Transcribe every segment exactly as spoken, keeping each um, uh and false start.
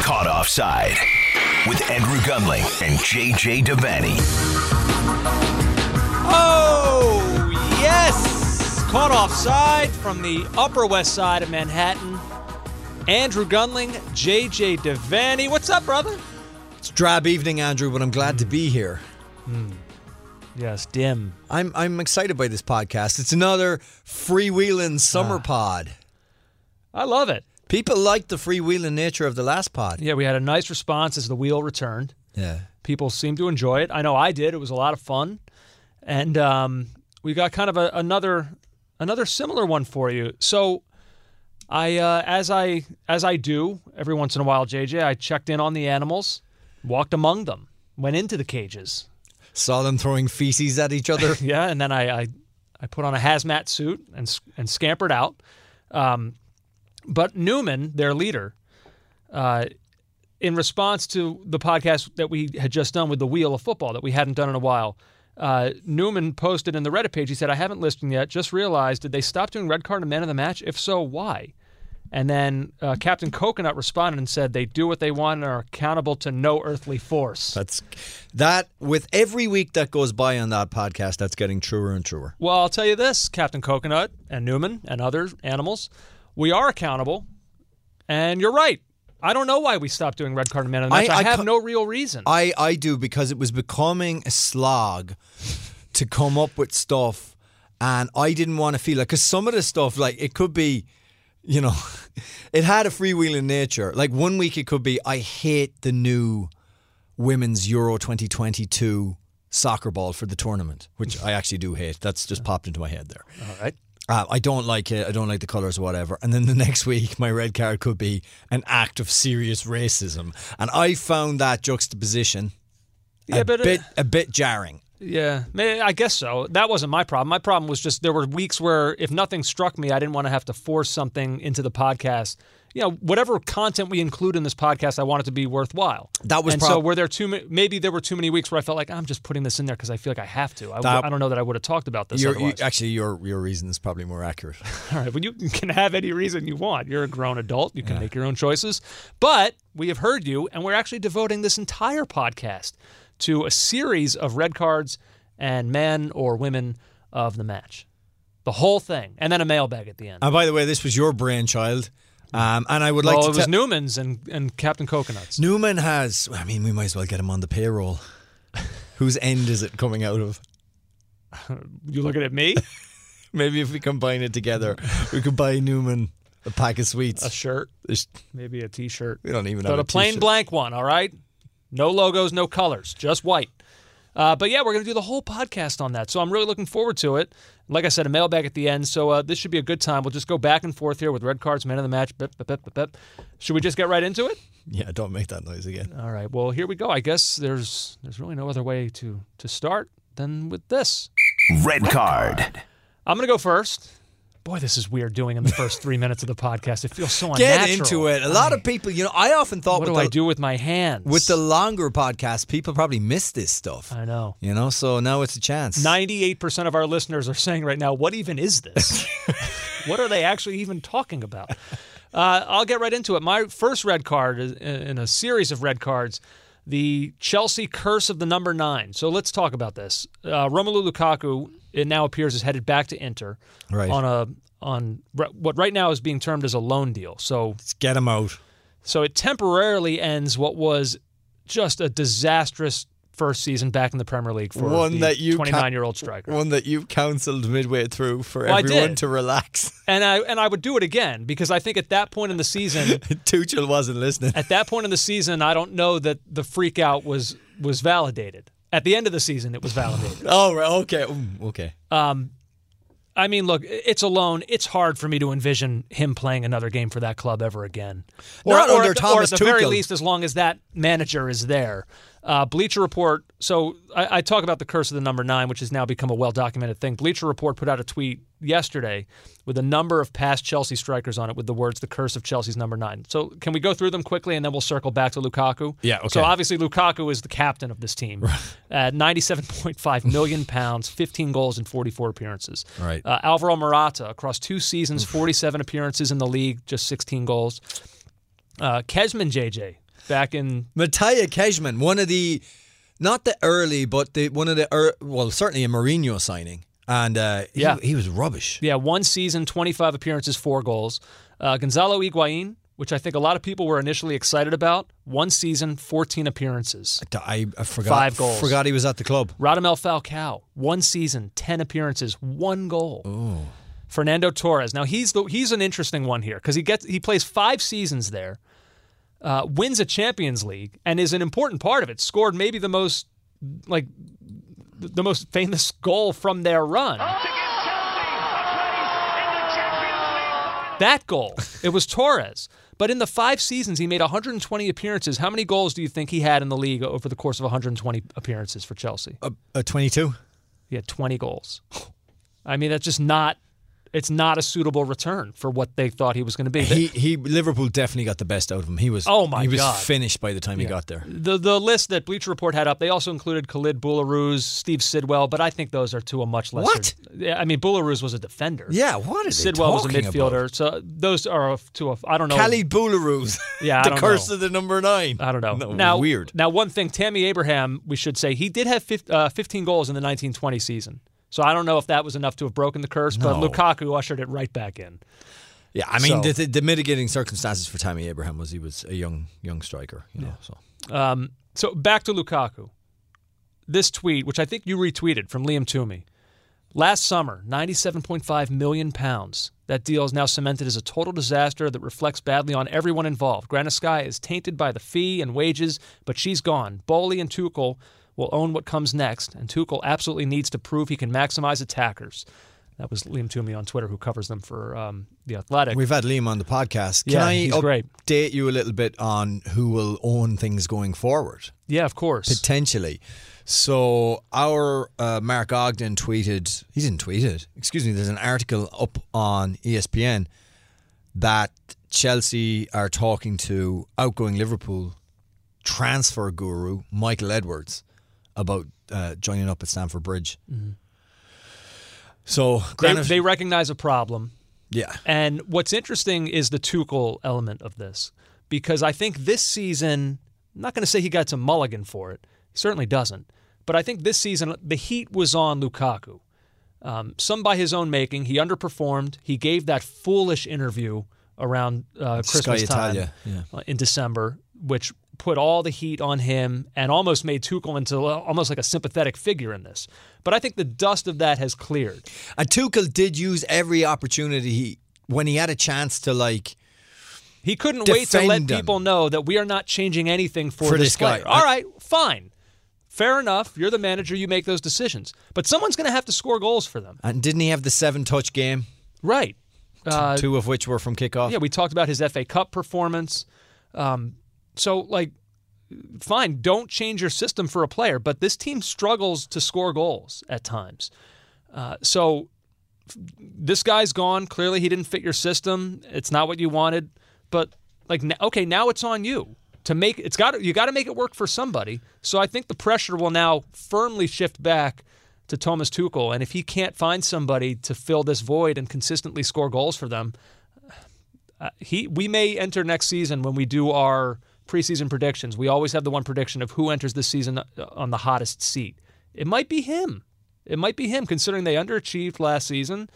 Caught Offside with Andrew Gunling and J J Devaney. Oh, yes! Caught Offside from the Upper West Side of Manhattan. Andrew Gunling, J J Devaney. What's up, brother? It's drab evening, Andrew, but I'm glad mm. to be here. Mm. Yes, dim. I'm I'm excited by this podcast. It's another freewheeling summer ah. pod. I love it. People like the freewheeling nature of the last pod. Yeah, we had a nice response as the wheel returned. Yeah. People seemed to enjoy it. I know I did. It was a lot of fun. And um, we got kind of a, another another similar one for you. So I uh, as I as I do every once in a while, J J, I checked in on the animals, walked among them, went into the cages. Saw them throwing feces at each other. Yeah, and then I, I I put on a hazmat suit and and scampered out. Um But Newman, their leader, uh, in response to the podcast that we had just done with the Wheel of Football that we hadn't done in a while, uh, Newman posted in the Reddit page, he said, I haven't listened yet, just realized, did they stop doing red card and man of the match? If so, why? And then uh, Captain Coconut responded and said, they do what they want and are accountable to no earthly force. That's that. With every week that goes by on that podcast, that's getting truer and truer. Well, I'll tell you this, Captain Coconut and Newman and other animals, we are accountable, and you're right. I don't know why we stopped doing red card and man of the match. I, I, I have co- no real reason. I, I do, because it was becoming a slog to come up with stuff, and I didn't want to feel like, because some of the stuff, like, it could be, you know, it had a freewheeling nature. Like, one week it could be, I hate the new women's Euro twenty twenty-two soccer ball for the tournament, which I actually do hate. That's just popped into my head there. All right. Uh, I don't like it. I don't like the colours or whatever. And then the next week, my red card could be an act of serious racism. And I found that juxtaposition yeah, a, but, uh, bit, a bit jarring. Yeah, I guess so. That wasn't my problem. My problem was just there were weeks where if nothing struck me, I didn't want to have to force something into the podcast. You know, whatever content we include in this podcast, I want it to be worthwhile. That was and prob- so were there too many, maybe there were too many weeks where I felt like I'm just putting this in there because I feel like I have to. I, that, I don't know that I would have talked about this otherwise. You, actually, your your reason is probably more accurate. All right, well, you can have any reason you want. You're a grown adult. You can yeah. make your own choices. But we have heard you, and we're actually devoting this entire podcast to a series of red cards and man or women of the match. The whole thing. And then a mailbag at the end. And by the way, this was your brainchild. Um, and I would like well, to it was te- Newman's and, and Captain Coconut's. Newman has, I mean, we might as well get him on the payroll. Whose end is it coming out of? You looking at me? Maybe if we combine it together, we could buy Newman a pack of sweets. A shirt. There's, Maybe a t-shirt. We don't even but have a, a plain t-shirt. blank one, all right? No logos, no colors, just white. Uh, but yeah, we're going to do the whole podcast on that. So I'm really looking forward to it. Like I said, a mailbag at the end. So uh, this should be a good time. We'll just go back and forth here with red cards, man of the match. Bip, bip, bip, bip, bip. Should we just get right into it? Yeah, don't make that noise again. All right. Well, here we go. I guess there's there's really no other way to, to start than with this. Red, red card. card. I'm going to go first. Boy, this is weird doing in the first three minutes of the podcast. It feels so unnatural. Get into it. A lot of people, you know, I often thought... What with do the, I do with my hands? With the longer podcasts, people probably miss this stuff. I know. You know, so now it's a chance. ninety-eight percent of our listeners are saying right now, what even is this? What are they actually even talking about? Uh, I'll get right into it. My first red card is in a series of red cards, the Chelsea curse of the number nine. So let's talk about this. Uh, Romelu Lukaku, it now appears, is headed back to Inter right. on a on what right now is being termed as a loan deal. So let's get him out. So it temporarily ends what was just a disastrous first season back in the Premier League for one the that you twenty-nine-year-old striker. One that you counseled midway through for well, everyone to relax. And I and I would do it again because I think at that point in the season... Tuchel wasn't listening. At that point in the season, I don't know that the freak out was, was validated. At the end of the season, it was validated. Oh, right. Okay. Mm, okay. Um, I mean, look, it's a loan. It's hard for me to envision him playing another game for that club ever again. Not or, under or, Thomas Or at the Tuchel. very least, as long as that manager is there. Uh, Bleacher Report, so I, I talk about the curse of the number nine, which has now become a well-documented thing. Bleacher Report put out a tweet yesterday with a number of past Chelsea strikers on it with the words, the curse of Chelsea's number nine. So can we go through them quickly and then we'll circle back to Lukaku? Yeah, okay. So obviously Lukaku is the captain of this team at ninety-seven point five million pounds, fifteen goals in forty-four appearances. Right. Uh, Alvaro Morata, across two seasons, forty-seven appearances in the league, just sixteen goals. Uh, Kezman J J. back in Matija Kejman, one of the, not the early, but the one of the, er, well, certainly a Mourinho signing. And uh, he, yeah. he was rubbish. Yeah, one season, twenty-five appearances, four goals. Uh, Gonzalo Higuain, which I think a lot of people were initially excited about, one season, fourteen appearances. I, I forgot, Five goals. Forgot he was at the club. Radamel Falcao, one season, ten appearances, one goal. Oh. Fernando Torres. Now he's the, he's an interesting one here because he gets he plays five seasons there, uh, wins a Champions League, and is an important part of it. Scored maybe the most like the most famous goal from their run. That goal, it was Torres. But in the five seasons, he made one hundred twenty appearances. How many goals do you think he had in the league over the course of one hundred twenty appearances for Chelsea? Uh, uh, twenty-two? He had twenty goals. I mean, that's just not... It's not a suitable return for what they thought he was going to be. He, he, Liverpool definitely got the best out of him. He was, oh my he was God. finished by the time yeah. he got there. The the list that Bleacher Report had up, they also included Khalid Boularus, Steve Sidwell, but I think those are to a much lesser. What? Yeah, I mean, Boularus was a defender. Yeah, what is Sidwell was a talking midfielder. about? So those are to a I don't know. Khalid Boularus. Yeah, I the don't curse know. of the number nine. I don't know. No, now, weird. Now, one thing, Tammy Abraham, we should say, he did have fifteen goals in the nineteen twenty season. So I don't know if that was enough to have broken the curse, but No. Lukaku ushered it right back in. Yeah, I mean, So- the, the, the mitigating circumstances for Tammy Abraham was he was a young young striker. You know, so Um, so back to Lukaku. This tweet, which I think you retweeted from Liam Toomey. Last summer, ninety-seven point five million pounds. That deal is now cemented as a total disaster that reflects badly on everyone involved. Granovskaya is tainted by the fee and wages, but she's gone. Bowley and Tuchel will own what comes next, and Tuchel absolutely needs to prove he can maximize attackers. That was Liam Toomey on Twitter, who covers them for um, The Athletic. we've had Liam on the podcast. Can Yeah, I he's update great. you a little bit on who will own things going forward? Yeah, of course. Potentially. So our uh, Mark Ogden tweeted, he didn't tweet it, excuse me, there's an article up on E S P N that Chelsea are talking to outgoing Liverpool transfer guru Michael Edwards about uh, joining up at Stamford Bridge. Mm-hmm. So They, Granit, they recognize a problem. yeah, And what's interesting is the Tuchel element of this, because I think this season, I'm not going to say he got a mulligan for it. He certainly doesn't. But I think this season, the heat was on Lukaku. Um, some by his own making. He underperformed. He gave that foolish interview around uh, Christmas Sky time Italia, yeah. uh, in December, which put all the heat on him and almost made Tuchel into uh, almost like a sympathetic figure in this. But I think the dust of that has cleared. And Tuchel did use every opportunity he, when he had a chance to like. He couldn't wait to let Defend him. people know that we are not changing anything for, For this, this guy. player. All right, fine. Fair enough. You're the manager. You make those decisions. But someone's going to have to score goals for them. And didn't he have the seven touch game? Right. Uh, Two of which were from kickoff. yeah, we talked about his F A Cup performance. Um, so, like, fine, don't change your system for a player, but this team struggles to score goals at times. Uh, so this guy's gone. Clearly, he didn't fit your system. It's not what you wanted. But like, n- okay, now it's on you to make it's got. You got to make it work for somebody. So I think the pressure will now firmly shift back to Thomas Tuchel, and if he can't find somebody to fill this void and consistently score goals for them, uh, he we may enter next season when we do our preseason predictions. We always have the one prediction of who enters this season on the hottest seat. It might be him. It might be him, considering they underachieved last season.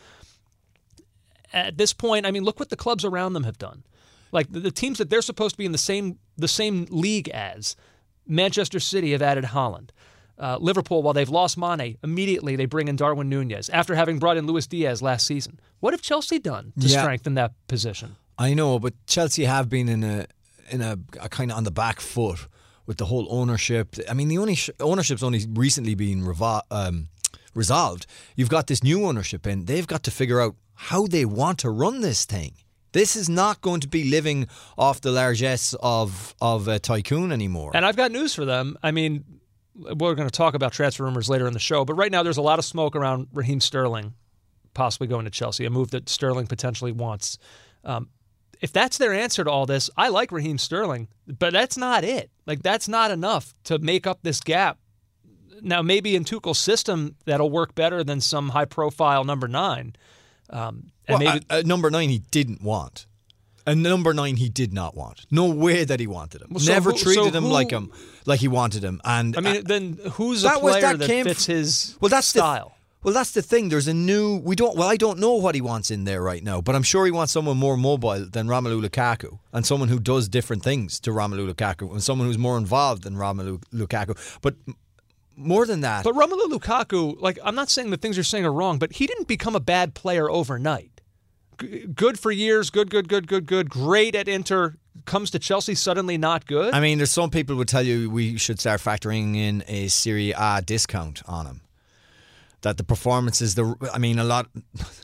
At this point, I mean, look what the clubs around them have done. Like the, the teams that they're supposed to be in the same the same league as, Manchester City have added Haaland. Uh, Liverpool, while they've lost Mane, immediately they bring in Darwin Nunez after having brought in Luis Diaz last season. What have Chelsea done to Yeah. strengthen that position? I know, but Chelsea have been in a in a, a kind of on the back foot with the whole ownership. I mean, the only sh- ownership's only recently been revol- um, resolved. You've got this new ownership in. They've got to figure out how they want to run this thing. This is not going to be living off the largesse of of a tycoon anymore. And I've got news for them. I mean, we're going to talk about transfer rumors later in the show, but right now there's a lot of smoke around Raheem Sterling possibly going to Chelsea, a move that Sterling potentially wants. Um, if that's their answer to all this, I like Raheem Sterling, but that's not it. Like, that's not enough to make up this gap. Now, maybe in Tuchel's system, that'll work better than some high-profile number nine. Um, and well, maybe uh, uh, number nine he didn't want. And number nine, he did not want. No way that he wanted him. Well, so Never who- treated so him who- like him, like he wanted him. And I mean, uh, then who's a that was- player that that, came fits fr- his well, that's the- style? well, that's the thing. There's a new. We don't. Well, I don't know what he wants in there right now, but I'm sure he wants someone more mobile than Romelu Lukaku, and someone who does different things to Romelu Lukaku, and someone who's more involved than Romelu Lukaku. But m- more than that, But Romelu Lukaku, like, I'm not saying the things you're saying are wrong, but he didn't become a bad player overnight. G- good for years, good, good, good, good, good. Great at Inter. Comes to Chelsea, suddenly not good. I mean, there's some people would tell you we should start factoring in a Serie A discount on him. That the performances, the I mean, a lot.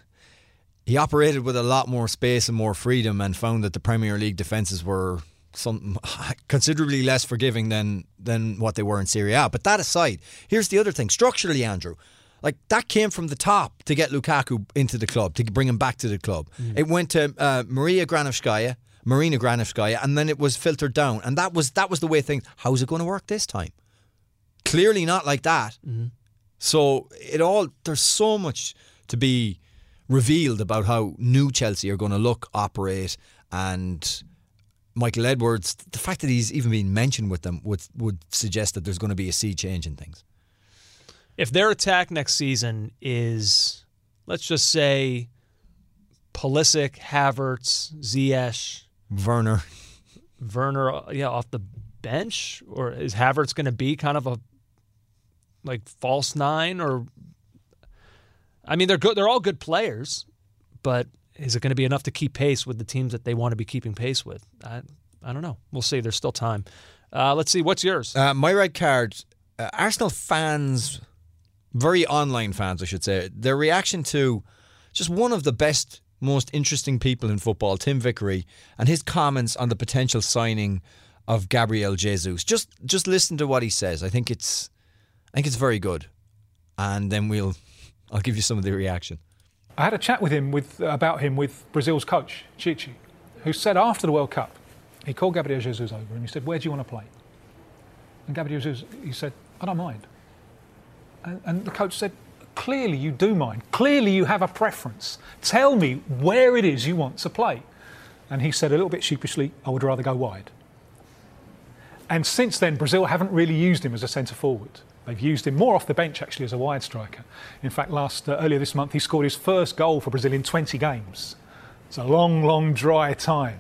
He operated with a lot more space and more freedom, and found that the Premier League defences were some considerably less forgiving than than what they were in Serie A. But that aside, here's the other thing: structurally, Andrew, like that came from the top to get Lukaku into the club, to bring him back to the club. Mm. It went to uh, Maria Granovskaya, Marina Granovskaya, and then it was filtered down, and that was that was the way things. How's it going to work this time? Clearly not like that. Mm-hmm. So it all there's so much to be revealed about how new Chelsea are going to look, operate, and Michael Edwards. The fact that he's even been mentioned with them would would suggest that there's going to be a sea change in things. If their attack next season is, let's just say, Pulisic, Havertz, Ziyech, Werner, Werner, yeah, off the bench, or is Havertz going to be kind of a like false nine? Or I mean, they're good. They're all good players, but is it going to be enough to keep pace with the teams that they want to be keeping pace with? I I don't know. We'll see. There's still time. Uh, let's see. What's yours? Uh, my red card. Uh, Arsenal fans. Very online fans, I should say. Their reaction to just one of the best, most interesting people in football, Tim Vickery, and his comments on the potential signing of Gabriel Jesus. Just just listen to what he says. I think it's I think it's very good. And then we'll I'll give you some of the reaction. I had a chat with him with about him with Brazil's coach, Chichi, who said after the World Cup, he called Gabriel Jesus over and he said, "Where do you want to play?" And Gabriel Jesus, he said, "I don't mind." And, and the coach said, "Clearly you do mind. Clearly you have a preference. Tell me where it is you want to play." And he said a little bit sheepishly, "I would rather go wide." And since then, Brazil haven't really used him as a centre forward. They've used him more off the bench, actually, as a wide striker. In fact, last uh, earlier this month, he scored his first goal for Brazil in twenty games. It's a long, long, dry time.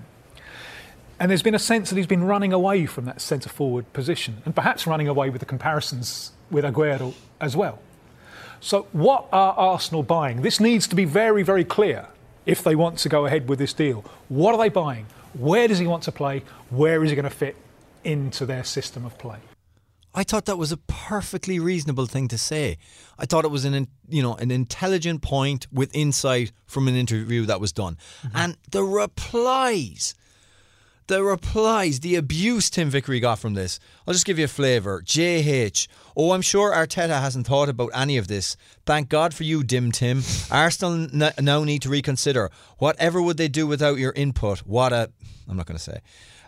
And there's been a sense that he's been running away from that centre forward position, and perhaps running away with the comparisons with Aguero as well. So what are Arsenal buying? This needs to be very, very clear if they want to go ahead with this deal. What are they buying? Where does he want to play? Where is he going to fit into their system of play? I thought that was a perfectly reasonable thing to say. I thought it was an you know an intelligent point with insight from an interview that was done. Mm-hmm. And the replies, the replies, the abuse Tim Vickery got from this. I'll just give you a flavour. J H. Oh, I'm sure Arteta hasn't thought about any of this. Thank God for you, Dim Tim. Arsenal n- now need to reconsider. Whatever would they do without your input? What a... I'm not going to say.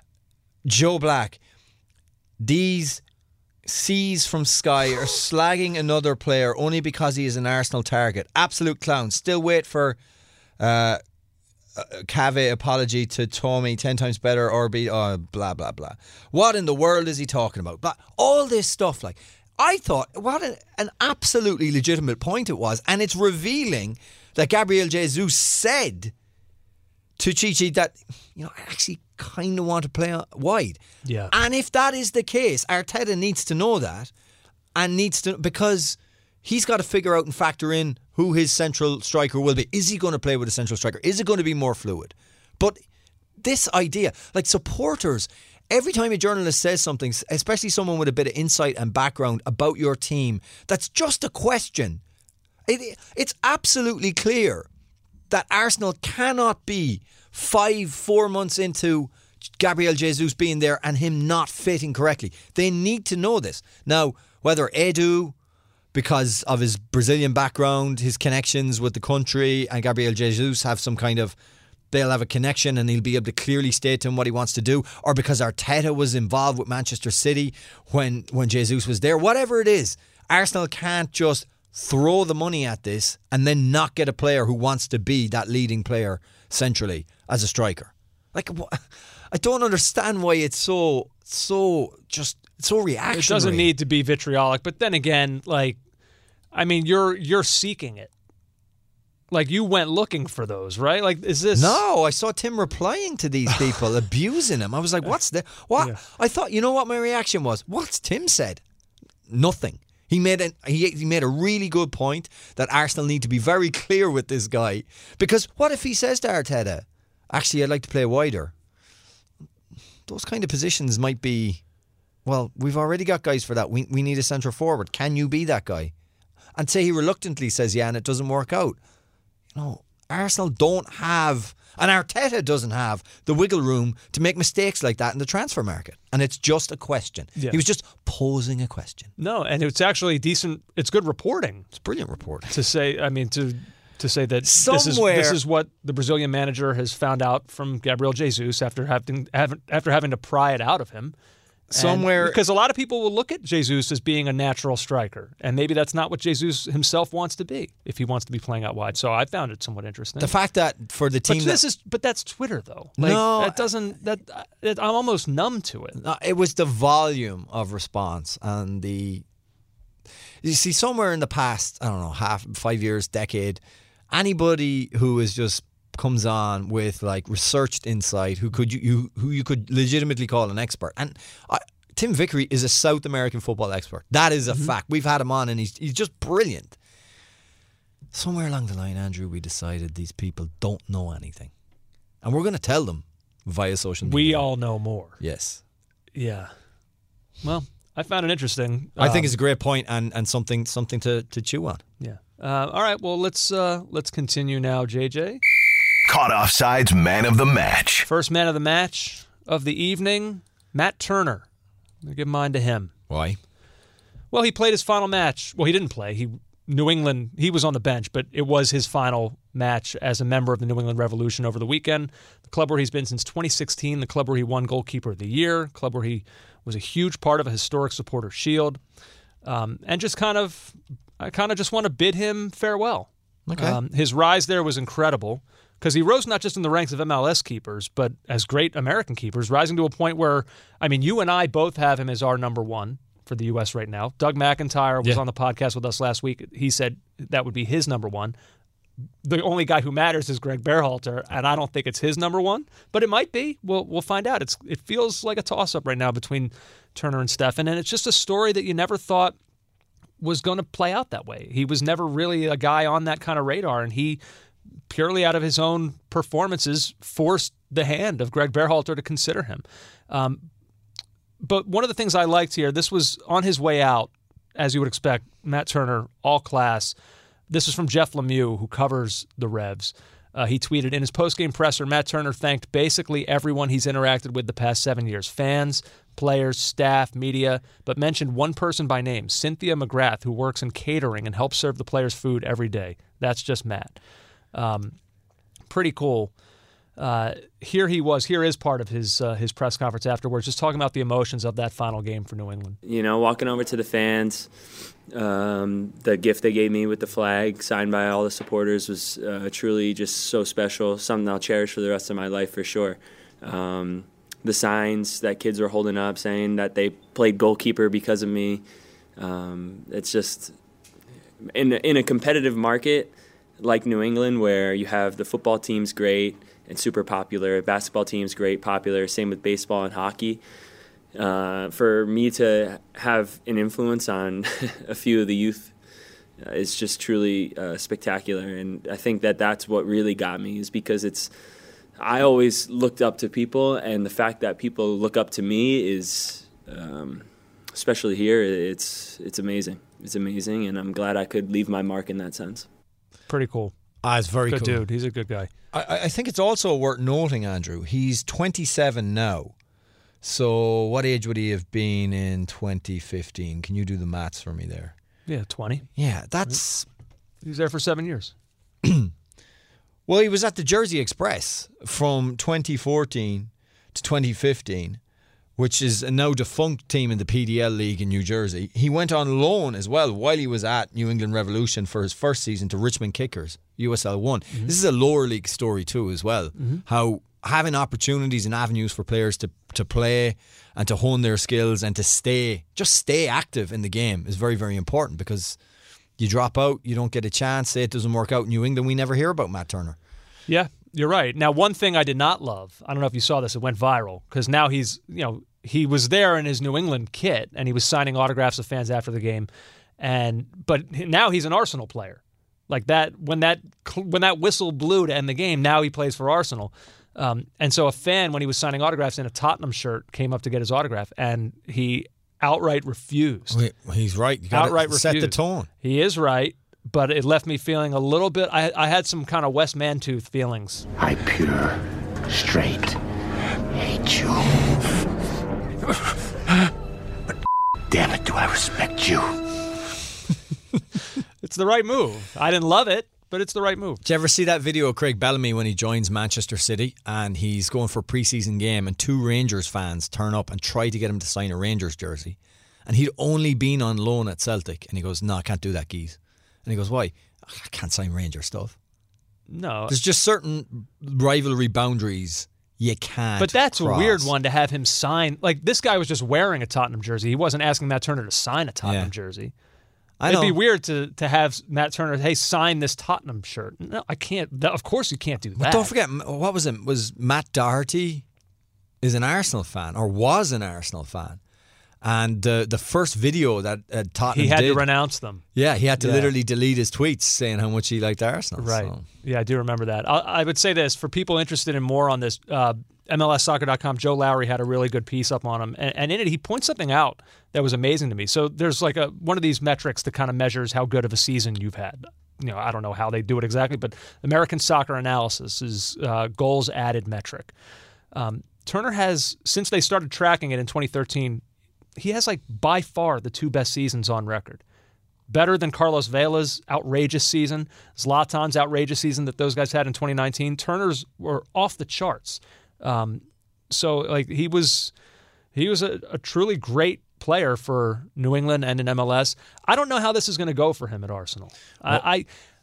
Joe Black. These... C's from Sky are slagging another player only because he is an Arsenal target. Absolute clown. Still wait for uh, Cave apology to Tommy ten times better or be oh, blah blah blah. What in the world is he talking about? But all this stuff, like I thought, what an, an absolutely legitimate point it was, and it's revealing that Gabriel Jesus said to Chichi that, you know, I actually kind of want to play wide. Yeah. And if that is the case, Arteta needs to know that, and needs to, because he's got to figure out and factor in who his central striker will be. Is he going to play with a central striker? Is it going to be more fluid? But this idea, like supporters, every time a journalist says something, especially someone with a bit of insight and background about your team, that's just a question. It, it's absolutely clear that Arsenal cannot be five, four months into Gabriel Jesus being there and him not fitting correctly. They need to know this. Now, whether Edu, because of his Brazilian background, his connections with the country, and Gabriel Jesus have some kind of, they'll have a connection and he'll be able to clearly state to him what he wants to do, or because Arteta was involved with Manchester City when, when Jesus was there, whatever it is, Arsenal can't just throw the money at this and then not get a player who wants to be that leading player centrally as a striker. Like, wh- I don't understand why it's so, so just so reactionary. It doesn't need to be vitriolic, but then again, like, I mean, you're you're seeking it. Like, you went looking for those, right? Like, is this... No, I saw Tim replying to these people, abusing him. I was like, what's the... What? Yeah. I thought, you know what my reaction was? What's Tim said? Nothing. He made, an, he, he made a really good point that Arsenal need to be very clear with this guy. Because what if he says to Arteta, actually, I'd like to play wider? Those kind of positions might be... Well, we've already got guys for that. We, we need a centre forward. Can you be that guy? And say he reluctantly says, yeah, and it doesn't work out. No, Arsenal don't have, and Arteta doesn't have, the wiggle room to make mistakes like that in the transfer market. And it's just a question. Yeah. He was just posing a question. No, and it's actually decent. It's good reporting It's brilliant reporting. to say. I mean, to to say that this is Somewhere- this is what the Brazilian manager has found out from Gabriel Jesus after having having after having to pry it out of him. Somewhere- because a lot of people will look at Jesus as being a natural striker, and maybe that's not what Jesus himself wants to be if he wants to be playing out wide. So I found it somewhat interesting. The fact that for the team but that, this is, but that's Twitter though. Like, No, that doesn't. That it, I'm almost numb to it. No, it was the volume of response and the. You see, somewhere in the past, I don't know, half, five years, decade, anybody who is just comes on with like researched insight, who could you, you who you could legitimately call an expert, and I, Tim Vickery is a South American football expert. That is a Mm-hmm. fact. We've had him on, and he's he's just brilliant. Somewhere along the line, Andrew, we decided these people don't know anything, and we're going to tell them via social media. We all know more. yes. Yeah. Well, I found it interesting. I think Um, it's a great point and, and something something to, to chew on. Yeah. Uh, all right. Well, let's uh, let's continue now, J J. Caught Offside's man of the match. First man of the match of the evening, Matt Turner. I'm gonna give mine to him. Why? Well, he played his final match. Well, he didn't play. He New England. He was on the bench, but it was his final match as a member of the New England Revolution over the weekend. The club where he's been since twenty sixteen. The club where he won Goalkeeper of the Year. Club where he was a huge part of a historic supporter shield. Um, and just kind of, I kind of just want to bid him farewell. Okay. Um, his rise there was incredible because he rose not just in the ranks of M L S keepers, but as great American keepers, rising to a point where, I mean, you and I both have him as our number one for the U S right now. Doug McIntyre was Yeah. on the podcast with us last week. He said that would be his number one. The only guy who matters is Greg Berhalter, and I don't think it's his number one, but it might be. We'll we'll find out. It's it feels like a toss-up right now between Turner and Steffen, and it's just a story that you never thought was going to play out that way. He was never really a guy on that kind of radar, and he, purely out of his own performances, forced the hand of Greg Berhalter to consider him. Um, but one of the things I liked here, this was on his way out, as you would expect, Matt Turner, all class. This is from Jeff Lemieux, who covers the Revs. Uh, he tweeted, in his post-game presser, Matt Turner thanked basically everyone he's interacted with the past seven years. Fans, players, staff, media, but mentioned one person by name, Cynthia McGrath, who works in catering and helps serve the players food every day. That's just Matt. Um, pretty cool. Uh, here he was. Here is part of his uh, his press conference afterwards, just talking about the emotions of that final game for New England. You know, walking over to the fans, um, the gift they gave me with the flag signed by all the supporters was uh, truly just so special, something I'll cherish for the rest of my life for sure. Um, the signs that kids were holding up saying that they played goalkeeper because of me, um, it's just, in, in a competitive market like New England where you have the football team's great and super popular, basketball team's great, popular, same with baseball and hockey. Uh, for me to have an influence on a few of the youth uh, is just truly uh, spectacular, and I think that that's what really got me is because it's I always looked up to people, and the fact that people look up to me is, um, especially here, it's it's amazing. It's amazing, and I'm glad I could leave my mark in that sense. Pretty cool. Ah, it's very Good cool. dude. He's a good guy. I, I think it's also worth noting, Andrew, he's twenty-seven now. So what age would he have been in twenty fifteen? Can you do the maths for me there? Yeah, twenty. Yeah, that's... He was there for seven years. Well, he was at the Jersey Express from twenty fourteen to twenty fifteen, which is a now defunct team in the P D L League in New Jersey. He went on loan as well while he was at New England Revolution for his first season to Richmond Kickers, U S L one. Mm-hmm. This is a lower league story too as well, mm-hmm. how having opportunities and avenues for players to, to play and to hone their skills and to stay, just stay active in the game is very, very important, because you drop out, you don't get a chance, say it doesn't work out in New England, we never hear about Matt Turner. Yeah, you're right. Now, one thing I did not love, I don't know if you saw this, it went viral, because now he's, you know, he was there in his New England kit, and he was signing autographs of fans after the game, and but now he's an Arsenal player. Like that, when that when that whistle blew to end the game, now he plays for Arsenal. Um, and so a fan, when he was signing autographs in a Tottenham shirt, came up to get his autograph, and he outright refused. Wait, he's right. You gotta outright set refused. the tone. He is right, but it left me feeling a little bit. I, I had some kind of Wes Mantooth feelings. I pure, straight hate you. But damn it, do I respect you. It's the right move. I didn't love it, but it's the right move. Did you ever see that video of Craig Bellamy when he joins Manchester City and he's going for a pre-season game and two Rangers fans turn up and try to get him to sign a Rangers jersey, and he'd only been on loan at Celtic, and he goes, no, I can't do that, geez. And he goes, why? I can't sign Rangers stuff. No. There's just certain rivalry boundaries you can't But that's cross. a weird one to have him sign. Like, this guy was just wearing a Tottenham jersey. He wasn't asking Matt Turner to sign a Tottenham Yeah. jersey. I It'd know. be weird to to have Matt Turner, hey, sign this Tottenham shirt. No, I can't. Th- Of course you can't do that. But don't forget, what was it? Was Matt Doherty is an Arsenal fan, or was an Arsenal fan, and uh, the first video that uh, Tottenham He had did, to renounce them. yeah, he had to Yeah. literally delete his tweets saying how much he liked Arsenal. Right. So. Yeah, I do remember that. I, I would say this, for people interested in more on this, uh, M L S soccer dot com, Joe Lowry had a really good piece up on him. And, and in it, he points something out that was amazing to me. So there's like a one of these metrics that kind of measures how good of a season you've had. You know, I don't know how they do it exactly, but American Soccer Analysis is uh, goals added metric. Um, Turner has, since they started tracking it in twenty thirteen, he has like by far the two best seasons on record. Better than Carlos Vela's outrageous season, Zlatan's outrageous season that those guys had in twenty nineteen. Turner's were off the charts. Um, so like he was, he was a, a truly great player for New England and in M L S. I don't know how this is going to go for him at Arsenal. Well, I, I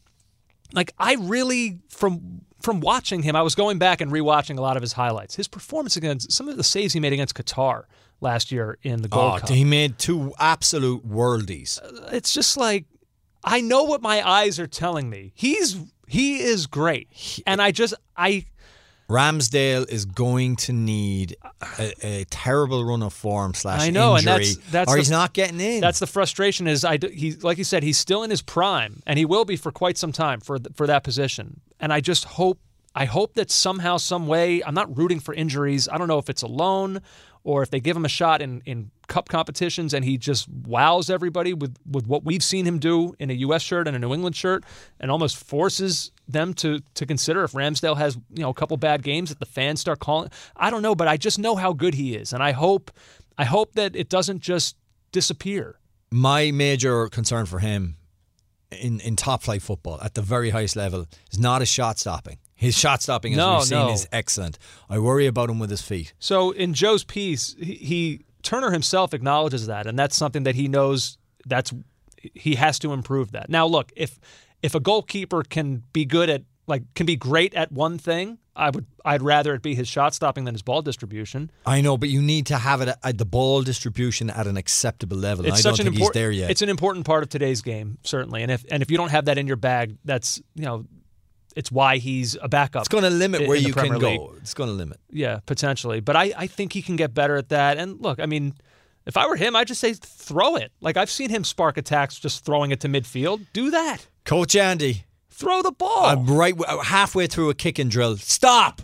like I really from from watching him, I was going back and rewatching a lot of his highlights. His performance against some of the saves he made against Qatar last year in the Gold Oh, Cup. he made two absolute worldies. It's just like, I know what my eyes are telling me. He's he is great, and I just I. Ramsdale is going to need a, a terrible run of form slash I know, and injury, that's- that's or the- he's not getting in. That's the frustration. Is I he like you said, he's still in his prime, and he will be for quite some time for th- for that position. And I just hope I hope that somehow, some way, I'm not rooting for injuries. I don't know if it's a loan or if they give him a shot in, in cup competitions and he just wows everybody with, with what we've seen him do in a U S shirt and a New England shirt, and almost forces them to to consider if Ramsdale has, you know, a couple bad games that the fans start calling. I don't know, but I just know how good he is, and I hope I hope that it doesn't just disappear. My major concern for him in, in top flight football at the very highest level is not his shot stopping. His shot stopping, as No, we've seen, no. is excellent. I worry about him with his feet. So in Joe's piece, he, he Turner himself acknowledges that, and that's something that he knows that's he has to improve that. Now, look, if if a goalkeeper can be good at like can be great at one thing, I would I'd rather it be his shot stopping than his ball distribution. I know, but you need to have it at, at the ball distribution at an acceptable level. and I It's don't such think an he's important there yet. It's an important part of today's game, certainly. And if and if you don't have that in your bag, that's you know. It's why he's a backup. It's going to limit in- where in the you can Premier go. League. It's going to limit. Yeah, potentially. But I, I think he can get better at that. And look, I mean, if I were him, I'd just say throw it. Like, I've seen him spark attacks just throwing it to midfield. Do that. Coach Andy, Throw the ball. I'm right halfway through a kicking drill. Stop!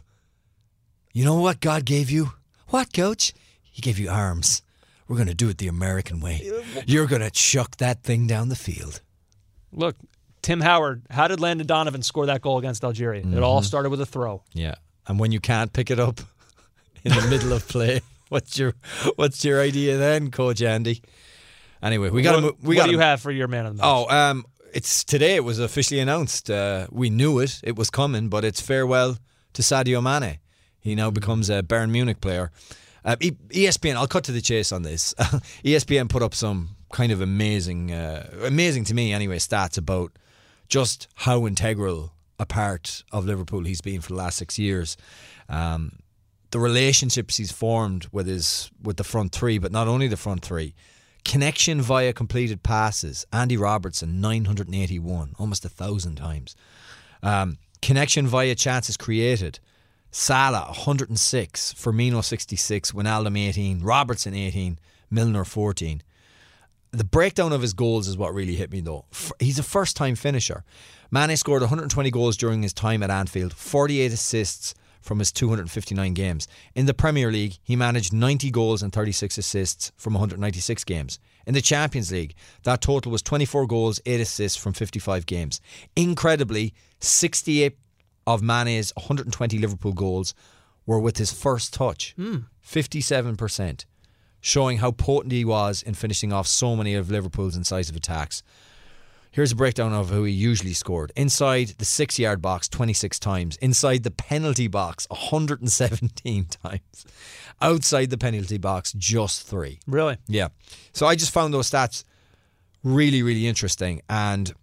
You know what God gave you? What, Coach? He gave you arms. We're going to do it the American way. You're going to chuck that thing down the field. Look, Tim Howard, how did Landon Donovan score that goal against Algeria? Mm-hmm. It all started with a throw. Yeah. And when you can't pick it up in the middle of play, what's your what's your idea then, Coach Andy? Anyway, we got to What, we what got do you have for your man of the match? Oh, um it's today it was officially announced. Uh, we knew it. It was coming, but it's farewell to Sadio Mane. He now becomes a Bayern Munich player. Uh, e- ESPN, I'll cut to the chase on this. E S P N put up some kind of amazing, uh, amazing to me anyway, stats about just how integral a part of Liverpool he's been for the last six years. Um, the relationships he's formed with his with the front three, but not only the front three. Connection via completed passes. Andy Robertson, nine hundred eighty-one, almost a thousand times. Um, connection via chances created. Salah, one hundred six. Firmino, sixty-six. Wijnaldum, eighteen. Robertson, eighteen. Milner, fourteen. The breakdown of his goals is what really hit me, though. He's a first-time finisher. Mane scored one hundred twenty goals during his time at Anfield, forty-eight assists from his two hundred fifty-nine games. In the Premier League, he managed ninety goals and thirty-six assists from one hundred ninety-six games. In the Champions League, that total was twenty-four goals, eight assists from fifty-five games. Incredibly, sixty-eight of Mane's one hundred twenty Liverpool goals were with his first touch. Mm. fifty-seven percent. Showing how potent he was in finishing off so many of Liverpool's incisive attacks. Here's a breakdown of who he usually scored. Inside the six-yard box, twenty-six times. Inside the penalty box, one hundred seventeen times. Outside the penalty box, just three. Really? Yeah. So I just found those stats really, really interesting. And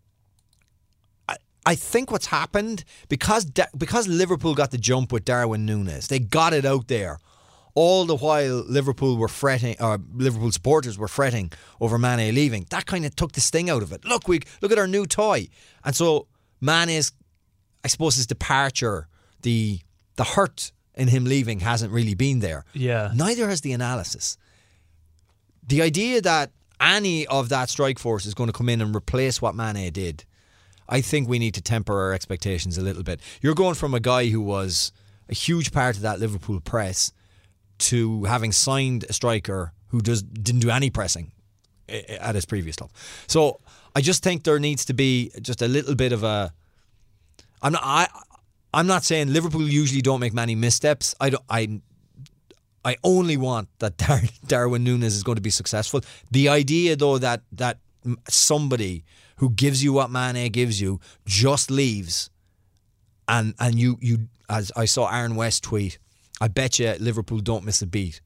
I, I think what's happened, because because Liverpool got the jump with Darwin Núñez, they got it out there. All the while Liverpool were fretting, or Liverpool supporters were fretting over Mane leaving. That kind of took the sting out of it. Look, we look at our new toy. And so Mane's, I suppose, his departure, the the hurt in him leaving hasn't really been there. Yeah. Neither has the analysis. The idea that any of that strike force is going to come in and replace what Mane did, I think we need to temper our expectations a little bit. You're going from a guy who was a huge part of that Liverpool press to having signed a striker who does didn't do any pressing at his previous club. So I just think there needs to be just a little bit of a. I'm not. I. I'm not saying Liverpool usually don't make many missteps. I don't. I. I only want that Dar- Darwin Núñez is going to be successful. The idea, though, that that somebody who gives you what Mane gives you just leaves, and and you you as I saw Aaron West tweet, I bet you Liverpool don't miss a beat.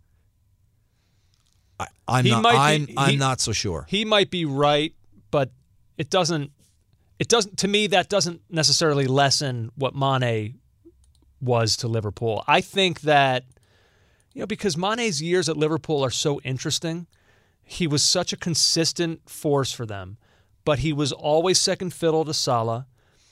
I, I'm He not. might I'm, be- I'm he- not so sure. He might be right, but it doesn't. It doesn't. To me, that doesn't necessarily lessen what Mane was to Liverpool. I think that, you know, because Mane's years at Liverpool are so interesting. He was such a consistent force for them, but he was always second fiddle to Salah.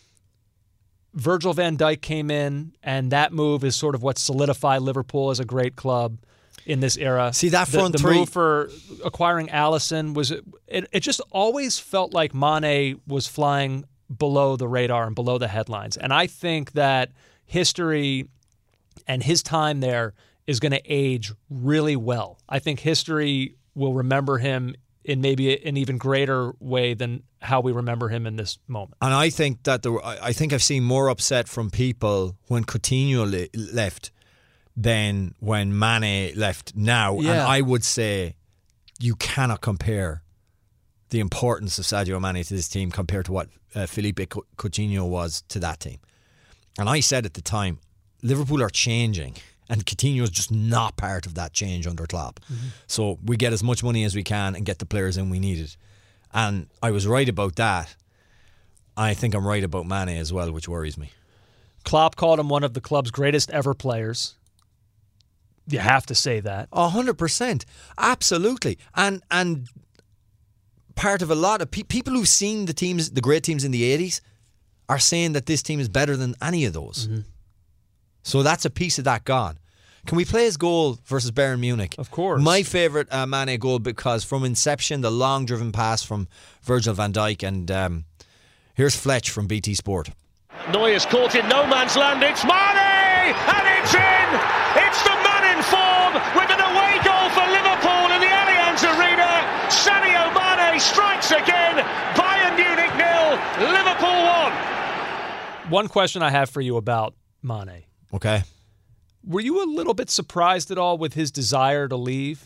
Virgil van Dijk came in, and that move is sort of what solidified Liverpool as a great club in this era. See, that The- front the, three- move for acquiring Alisson was it, it just always felt like Mane was flying below the radar and below the headlines. And I think that history and his time there is going to age really well. I think history will remember him in maybe an even greater way than how we remember him in this moment. And I think that there, I I think I've seen more upset from people when Coutinho le- left than when Mane left now. And Yeah. I would say you cannot compare the importance of Sadio Mane to this team compared to what uh, Felipe Cou- Coutinho was to that team. And I said at the time, Liverpool are changing, and Coutinho is just not part of that change under Klopp. Mm-hmm. So we get as much money as we can and get the players in we needed. And I was right about that. I think I'm right about Mane as well, which worries me. Klopp called him one of the club's greatest ever players. You have to say that. A hundred percent, absolutely, and and part of a lot of pe- people who've seen the teams, the great teams in the eighties, are saying that this team is better than any of those. Mm-hmm. So that's a piece of that gone. Can we play his goal versus Bayern Munich? Of course. My favourite uh, Mane goal, because from inception, the long driven pass from Virgil van Dijk, and um, here's Fletch from B T Sport. Neuer's caught in no man's land. It's Mane, and it's in. It's the man in form with an away goal for Liverpool in the Allianz Arena. Sadio Mane strikes again. Bayern Munich nil, Liverpool one. One question I have for you about Mane. Okay. Were you a little bit surprised at all with his desire to leave?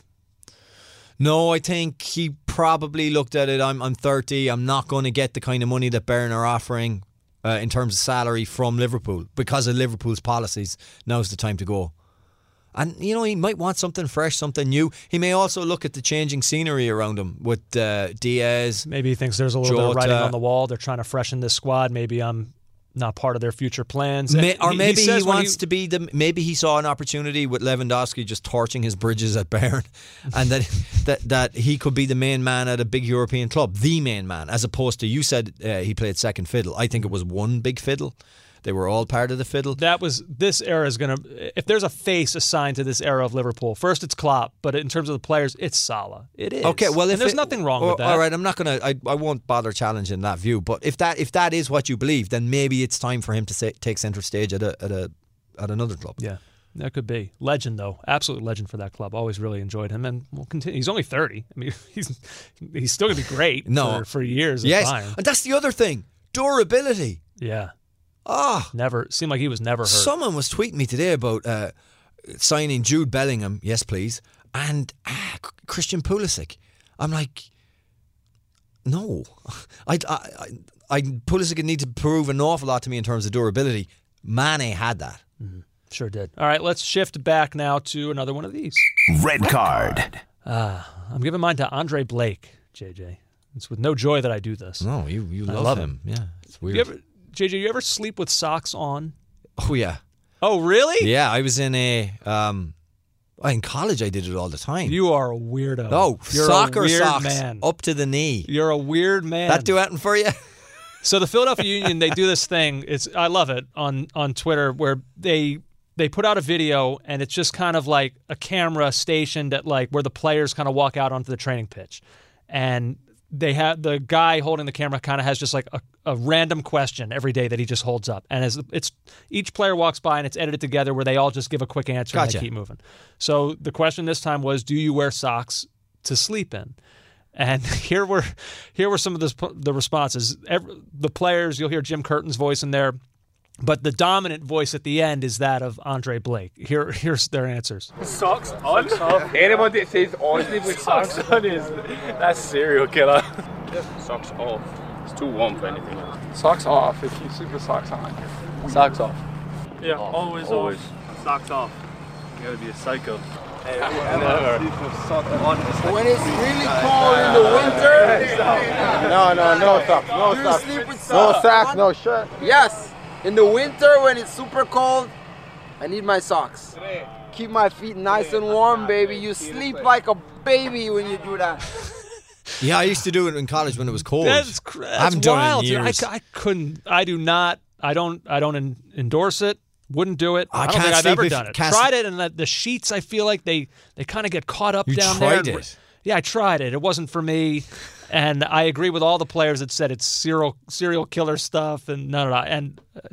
No, I think he probably looked at it. I'm I'm thirty. I'm not going to get the kind of money that Bayern are offering uh, in terms of salary from Liverpool because of Liverpool's policies. Now's the time to go. And, you know, he might want something fresh, something new. He may also look at the changing scenery around him with uh, Diaz. Maybe he thinks there's a little bit of Jota. writing on the wall. They're trying to freshen this squad. Maybe I'm not part of their future plans. May, or he, maybe he, he, he wants he, to be the. Maybe he saw an opportunity with Lewandowski just torching his bridges at Bayern, and that that that he could be the main man at a big European club, the main man, as opposed to you said uh, he played second fiddle. I think it was one big fiddle. They were all part of the fiddle. That was this era is going to. If there's a face assigned to this era of Liverpool, first it's Klopp, but in terms of the players, it's Salah. It is. Okay, well, if and there's it, nothing wrong or, with that. All right, I'm not gonna. I, I won't bother challenging that view. But if that if that is what you believe, then maybe it's time for him to say, take centre stage at a at a at another club. Yeah, that could be legend though. Absolute legend for that club. Always really enjoyed him, and we'll continue. He's only thirty. I mean, he's he's still gonna be great. No. for, for years. At Yes, Bayern. and that's the other thing: durability. Yeah. Ah, Never seemed like he was never hurt. someone was tweeting me today about uh, signing Jude Bellingham. Yes, please, and uh, Christian Pulisic. I'm like, no, I, I, I, I Pulisic would need to prove an awful lot to me in terms of durability. Mane had that. Mm-hmm. Sure did. All right, let's shift back now to another one of these. Red card. Uh, I'm giving mine to Andre Blake, J J. It's with no joy that I do this. No, you you I love, love him. Yeah, it's weird. You ever, J J, you ever sleep with socks on? Oh yeah, Oh, really? yeah. I was in a um, in college. I did it all the time. You are a weirdo. oh, You're soccer a weird socks man. up to the knee. You're a weird man. That do anything for you? So the Philadelphia Union, they do this thing. It's I love it on on Twitter where they they put out a video and it's just kind of like a camera stationed at like where the players kind of walk out onto the training pitch, and they have the guy holding the camera kind of has just like a, a random question every day that he just holds up, and as it's each player walks by and it's edited together where they all just give a quick answer Gotcha. and they keep moving. So the question this time was, do you wear socks to sleep in? And here were here were some of the the responses. Every, the players, you'll hear Jim Curtin's voice in there, but the dominant voice at the end is that of Andre Blake. Here here's their answers. Socks on? Anybody that says on sleep with socks on is that's serial killer. Socks off. It's too warm for anything else. Socks off if you sleep with socks on. Socks off. Yeah, off. always, always off. Socks off. You gotta be a psycho. Hey, never. When it's really cold in the winter. No, no, no socks. No Do you socks. sleep with No socks socks, on? no shirt. Yes. In the winter when it's super cold, I need my socks. Keep my feet nice and warm, baby. You sleep like a baby when you do that. Yeah, I used to do it in college when it was cold. That's, cr- that's I haven't done wild, it in dude. years. I, I couldn't. I do not. I don't. I don't en- endorse it. Wouldn't do it. I I don't can't think I've sleep ever if- done it. can't Tried sleep- it, and the, the sheets. I feel like they they kind of get caught up You down tried there. it? Yeah, I tried it. It wasn't for me. And I agree with all the players that said it's serial serial killer stuff and no, no, no. And uh,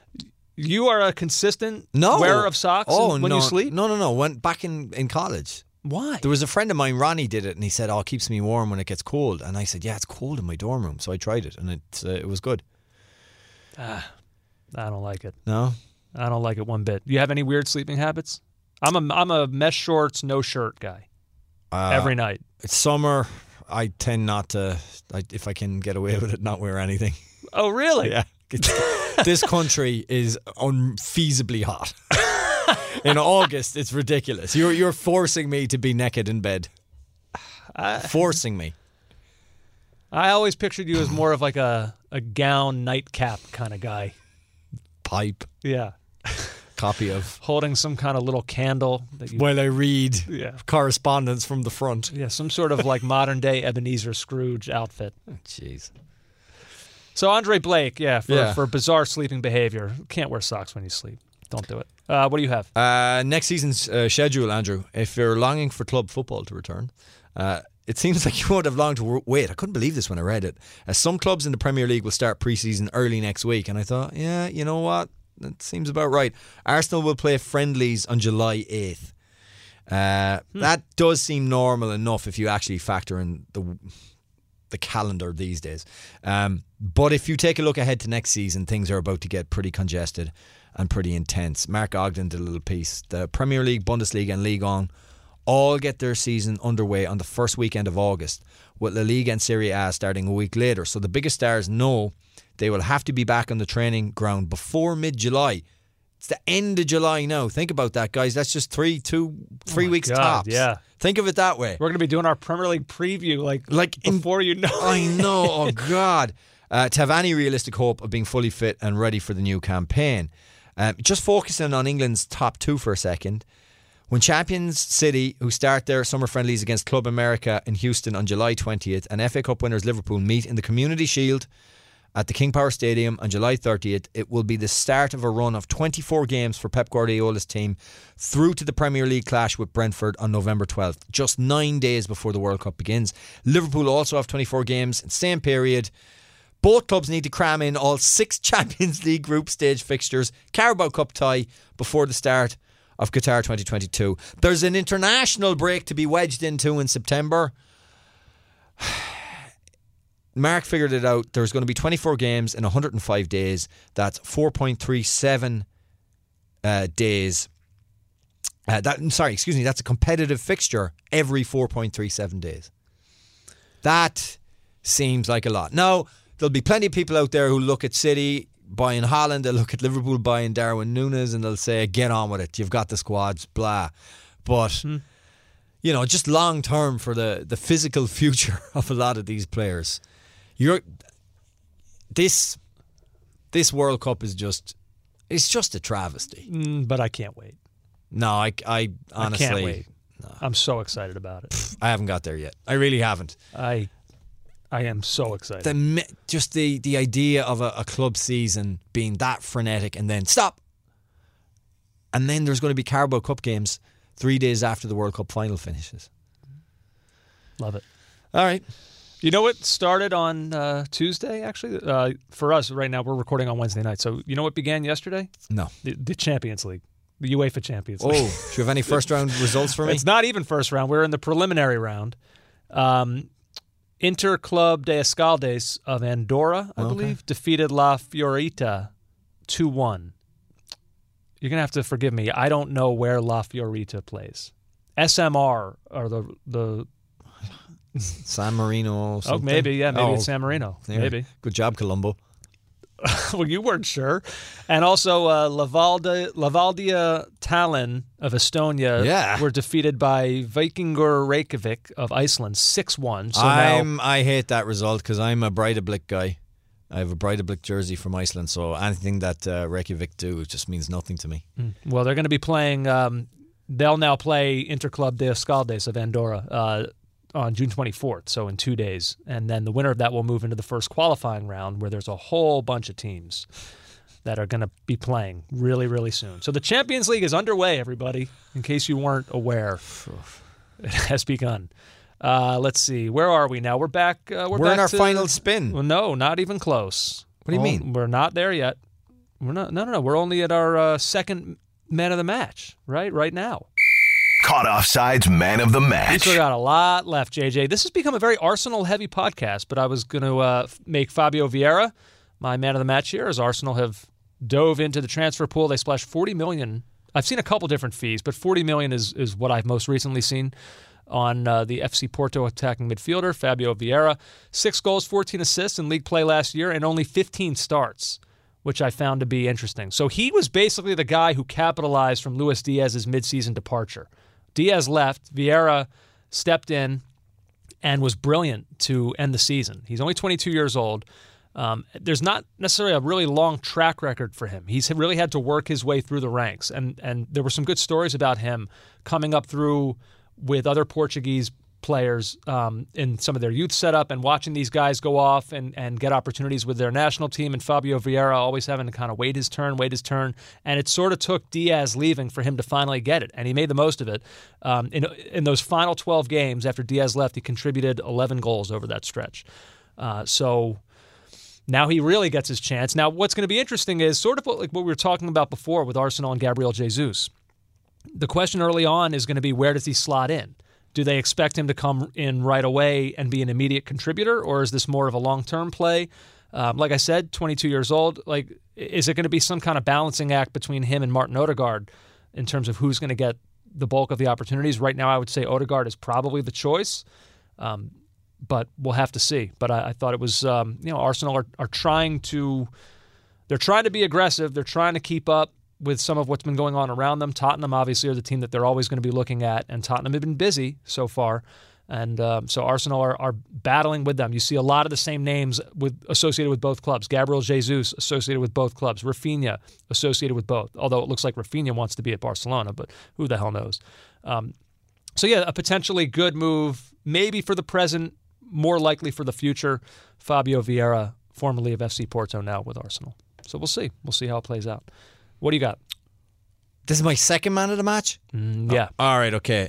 you are a consistent no. wearer of socks oh, when no, you sleep? No, no, no. When back in, in college. Why? There was a friend of mine, Ronnie, did it, and he said, "Oh, it keeps me warm when it gets cold." And I said, "Yeah, it's cold in my dorm room." So I tried it, and it uh, it was good. Ah, I don't like it. No, I don't like it one bit. Do you have any weird sleeping habits? I'm a I'm a mesh shorts, no shirt guy. uh, Every night. It's summer. I tend not to, I, if I can get away with it, not wear anything. Oh, really? Yeah. This country is unfeasibly hot. In August, it's ridiculous. You're you're forcing me to be naked in bed. I, Forcing me. I always pictured you as more of like a, a gown nightcap kind of guy. Pipe. Yeah. Copy of. Holding some kind of little candle. That you, While I read Yeah. correspondence from the front. yeah, some sort of like modern day Ebenezer Scrooge outfit. Jeez. So Andre Blake, yeah, for, Yeah. for bizarre sleeping behavior. Can't wear socks when you sleep. Don't do it. Uh, what do you have? Uh, next season's uh, schedule, Andrew. If you're longing for club football to return, uh, it seems like you would have longed to w- wait. I couldn't believe this when I read it. Uh, some clubs in the Premier League will start pre-season early next week, and I thought, yeah, you know what? That seems about right. Arsenal will play friendlies on July eighth. Uh, Hmm. That does seem normal enough if you actually factor in the the calendar these days. Um, but if you take a look ahead to next season, things are about to get pretty congested and pretty intense. Mark Ogden did a little piece. The Premier League, Bundesliga and Ligue one all get their season underway on the first weekend of August, with La Liga and Serie A starting a week later. So the biggest stars know they will have to be back on the training ground before mid-July. It's the end of July now. Think about that, guys. That's just three, two, three Oh my weeks God, tops. yeah. Think of it that way. We're going to be doing our Premier League preview like, Like in- before you know I it. know. Oh, God. uh, to have any realistic hope of being fully fit and ready for the new campaign. Um, just focusing on England's top two for a second. When Champions City, who start their summer friendlies against Club America in Houston on July twentieth, and F A Cup winners Liverpool meet in the Community Shield at the King Power Stadium on July thirtieth, it will be the start of a run of twenty-four games for Pep Guardiola's team through to the Premier League clash with Brentford on November twelfth, just nine days before the World Cup begins. Liverpool also have twenty-four games in the same period. Both clubs need to cram in all six Champions League group stage fixtures, Carabao Cup tie before the start of Qatar twenty twenty-two. There's an international break to be wedged into in September. Mark figured it out. There's going to be twenty-four games in one hundred five days. That's four point three seven uh, days. Uh, that sorry, excuse me. That's a competitive fixture every four point three seven days. That seems like a lot. Now, there'll be plenty of people out there who look at City buying Haaland, they'll look at Liverpool buying Darwin Núñez, and they'll say, get on with it, you've got the squads, blah. But, mm. you know, just long term for the, the physical future of a lot of these players. You're this this World Cup is just, it's just a travesty. Mm, but I can't wait. No, I, I honestly... I can't wait. No. I'm so excited about it. I haven't got there yet. I really haven't. I... I am so excited. The, just the, the idea of a, a club season being that frenetic and then stop. And then there's going to be Carabao Cup games three days after the World Cup final finishes. Love it. All right. You know what started on uh, Tuesday, actually? Uh, for us, right now, we're recording on Wednesday night. So you know what began yesterday? No. The, the Champions League. The UEFA Champions League. Oh, do you have any first round results for me? It's not even first round. We're in the preliminary round. Um... Inter Club de Escaldes of Andorra, I okay. believe, defeated La Fiorita two one. You're going to have to forgive me. I don't know where La Fiorita plays. S M R or the... the San Marino. Oh, maybe, yeah, maybe oh, it's San Marino. Yeah. Maybe. Good job, Colombo. Well, you weren't sure. And also, uh, Lavalda, Lavaldia Tallinn of Estonia yeah. were defeated by Vikingur Reykjavik of Iceland six one. So I'm, now, I hate that result because I'm a Breidablik guy. I have a Breidablik jersey from Iceland, so anything that uh, Reykjavik do it just means nothing to me. Well, they're going to be playing, um, they'll now play Interclub de Escaldes of Andorra uh, on June twenty-fourth, so in two days. And then the winner of that will move into the first qualifying round where there's a whole bunch of teams that are going to be playing really, really soon. So the Champions League is underway, everybody, in case you weren't aware. It has begun. Uh, let's see. Where are we now? We're back. Uh, we're we're back in our to, final spin. Well, no, not even close. What do you oh, mean? We're not there yet. We're not. No, no, no. We're only at our uh, second man of the match, right? Right now. Caught Offside's man of the match. We still got a lot left, J J. This has become a very Arsenal-heavy podcast, but I was going to uh, make Fabio Vieira my man of the match here, as Arsenal have dove into the transfer pool. They splashed forty million dollars. I've seen a couple different fees, but forty million dollars is, is what I've most recently seen on uh, the F C Porto attacking midfielder, Fabio Vieira. Six goals, fourteen assists in league play last year, and only fifteen starts, which I found to be interesting. So he was basically the guy who capitalized from Luis Diaz's midseason departure. Diaz left, Vieira stepped in and was brilliant to end the season. He's only twenty-two years old. Um, there's not necessarily a really long track record for him. He's really had to work his way through the ranks, and and there were some good stories about him coming up through with other Portuguese players um, in some of their youth setup and watching these guys go off and, and get opportunities with their national team, and Fabio Vieira always having to kind of wait his turn, wait his turn. And it sort of took Diaz leaving for him to finally get it, and he made the most of it. Um, in, in those final twelve games after Diaz left, he contributed eleven goals over that stretch. Uh, so now he really gets his chance. Now what's going to be interesting is sort of what, like what we were talking about before with Arsenal and Gabriel Jesus. The question early on is going to be, where does he slot in? Do they expect him to come in right away and be an immediate contributor, or is this more of a long-term play? Um, like I said, twenty-two years old. Like, is it going to be some kind of balancing act between him and Martin Odegaard in terms of who's going to get the bulk of the opportunities? Right now, I would say Odegaard is probably the choice, um, but we'll have to see. But I, I thought it was, um, you know, Arsenal are, are trying to, they're trying to be aggressive. They're trying to keep up with some of what's been going on around them. Tottenham obviously are the team that they're always going to be looking at, and Tottenham have been busy so far. And um, so Arsenal are, are battling with them. You see a lot of the same names with associated with both clubs. Gabriel Jesus associated with both clubs. Rafinha associated with both. Although it looks like Rafinha wants to be at Barcelona, but who the hell knows? Um, so yeah, a potentially good move, maybe for the present, more likely for the future. Fabio Vieira, formerly of F C Porto, now with Arsenal. So we'll see. We'll see how it plays out. What do you got? This is my second man of the match? Mm, yeah. Oh, all right, okay.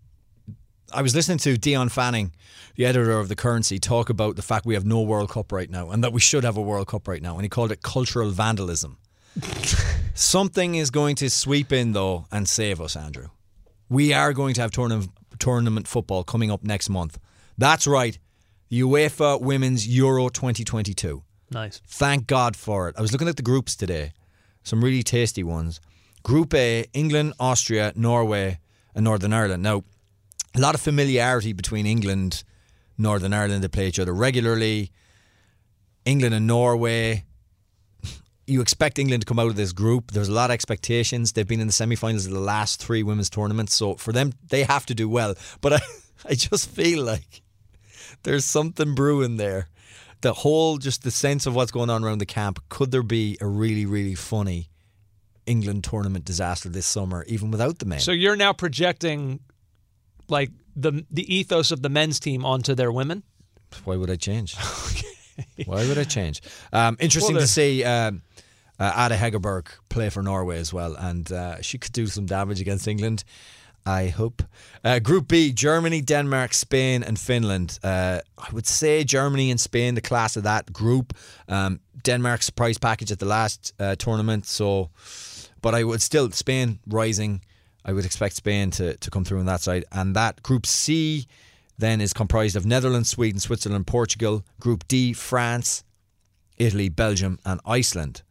I was listening to Dion Fanning, the editor of The Currency, talk about the fact we have no World Cup right now and that we should have a World Cup right now. And he called it cultural vandalism. Something is going to sweep in, though, and save us, Andrew. We are going to have tournament, tournament football coming up next month. That's right. The UEFA Women's Euro twenty twenty-two. Nice. Thank God for it. I was looking at the groups today. Some really tasty ones. Group A, England, Austria, Norway, and Northern Ireland. Now, a lot of familiarity between England, Northern Ireland. They play each other regularly. England and Norway. You expect England to come out of this group. There's a lot of expectations. They've been in the semi-finals of the last three women's tournaments. So for them, they have to do well. But I, I just feel like there's something brewing there. The whole, just the sense of what's going on around the camp. Could there be a really, really funny England tournament disaster this summer, even without the men? So you're now projecting like the the ethos of the men's team onto their women? Why would I change? Why would I change? Um, interesting well, to see um, uh, Ada Hegerberg play for Norway as well, and uh, she could do some damage against England, I hope. Uh, Group B, Germany, Denmark, Spain and Finland. Uh, I would say Germany and Spain, the class of that group. Um, Denmark's surprise package at the last uh, tournament, so but I would still, Spain rising. I would expect Spain to, to come through on that side. And that Group C then is comprised of Netherlands, Sweden, Switzerland, Portugal. Group D, France, Italy, Belgium and Iceland.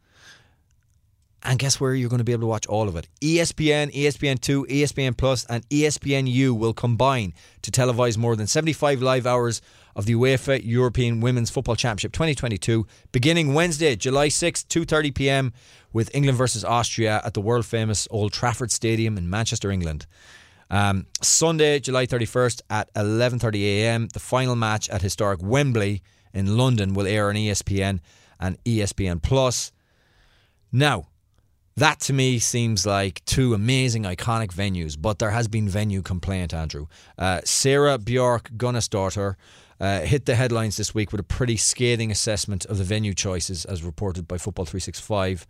And guess where you're going to be able to watch all of it? E S P N, E S P N two, E S P N Plus and E S P N U will combine to televise more than seventy-five live hours of the UEFA European Women's Football Championship twenty twenty-two, beginning Wednesday, July sixth, two thirty p.m. with England versus Austria at the world-famous Old Trafford Stadium in Manchester, England. Um, Sunday, July thirty-first at eleven thirty a.m. The final match at historic Wembley in London will air on E S P N and E S P N Plus. Now, that to me seems like two amazing, iconic venues, but there has been venue complaint, Andrew. Uh, Sarah Bjork Gunnarsdottir uh, hit the headlines this week with a pretty scathing assessment of the venue choices, as reported by Football three sixty-five.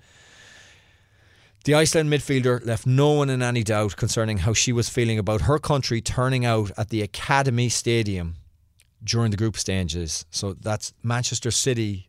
The Iceland midfielder left no one in any doubt concerning how she was feeling about her country turning out at the Academy Stadium during the group stages. So that's Manchester City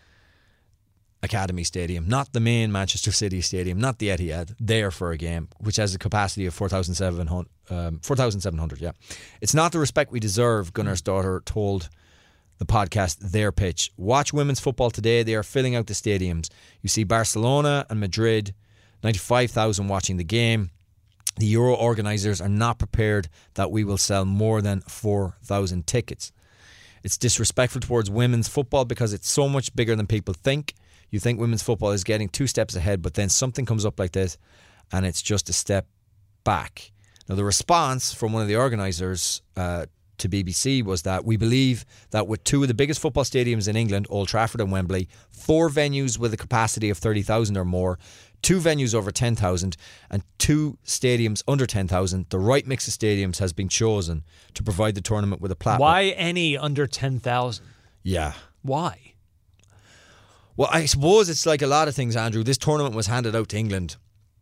Academy Stadium, not the main Manchester City Stadium, not the Etihad, there for a game, which has a capacity of four thousand seven hundred. Um, four thousand seven hundred, yeah. It's not the respect we deserve, Gunnarsdottir told the podcast Their Pitch. Watch women's football today. They are filling out the stadiums. You see Barcelona and Madrid, ninety-five thousand watching the game. The Euro organisers are not prepared that we will sell more than four thousand tickets. It's disrespectful towards women's football because it's so much bigger than people think. You think women's football is getting two steps ahead, but then something comes up like this and it's just a step back. Now, the response from one of the organisers uh, to B B C was that we believe that with two of the biggest football stadiums in England, Old Trafford and Wembley, four venues with a capacity of thirty thousand or more, two venues over ten thousand and two stadiums under ten thousand, the right mix of stadiums has been chosen to provide the tournament with a platform. Why any under ten thousand? Yeah. Why? Well, I suppose it's like a lot of things, Andrew. This tournament was handed out to England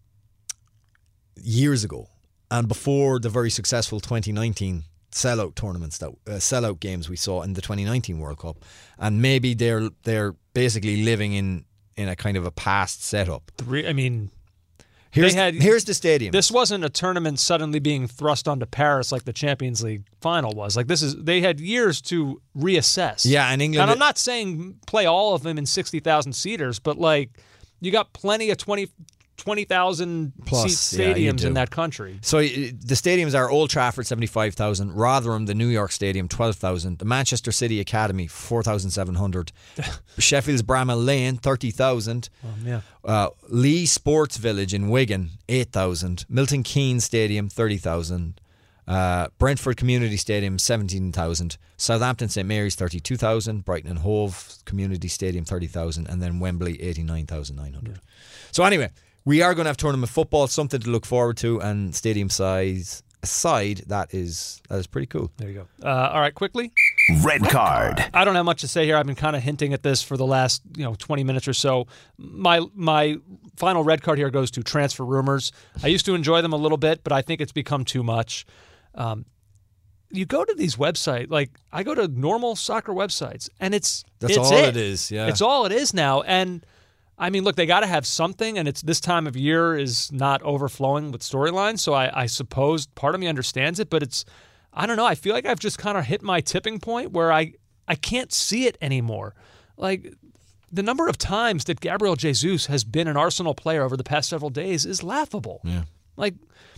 years ago, and before the very successful twenty nineteen sellout tournaments, that uh, sellout games we saw in the twenty nineteen World Cup, and maybe they're they're basically living in, in a kind of a past setup. Three, I mean, here's had, here's the stadium. This wasn't a tournament suddenly being thrust onto Paris like the Champions League final was. Like this is they had years to reassess. Yeah, and England. And I'm not saying play all of them in sixty thousand seaters, but like you got plenty of twenty thousand plus seat stadiums yeah, in that country. So uh, the stadiums are Old Trafford seventy-five thousand, Rotherham, the New York Stadium twelve thousand, the Manchester City Academy four thousand seven hundred, Sheffield's Bramall Lane thirty thousand, um, yeah. uh, Lee Sports Village in Wigan eight thousand, Milton Keynes Stadium thirty thousand, Uh, Brentford Community Stadium, seventeen thousand. Southampton St Mary's, thirty-two thousand. Brighton and Hove Community Stadium, thirty thousand. And then Wembley, eighty-nine thousand nine hundred. Yeah. So anyway, we are going to have tournament football, something to look forward to, and stadium size aside, that is that is pretty cool. There you go. Uh, all right, quickly. Red card. I don't have much to say here. I've been kind of hinting at this for the last, you know, twenty minutes or so. My my final red card here goes to transfer rumors. I used to enjoy them a little bit, but I think it's become too much. Um, you go to these websites, like I go to normal soccer websites, and it's that's it's all it. it is. Yeah, it's all it is now. And I mean, look, they got to have something, and it's this time of year is not overflowing with storylines. So I, I suppose part of me understands it, but it's I don't know. I feel like I've just kind of hit my tipping point where I I can't see it anymore. Like the number of times that Gabriel Jesus has been an Arsenal player over the past several days is laughable. Yeah, like.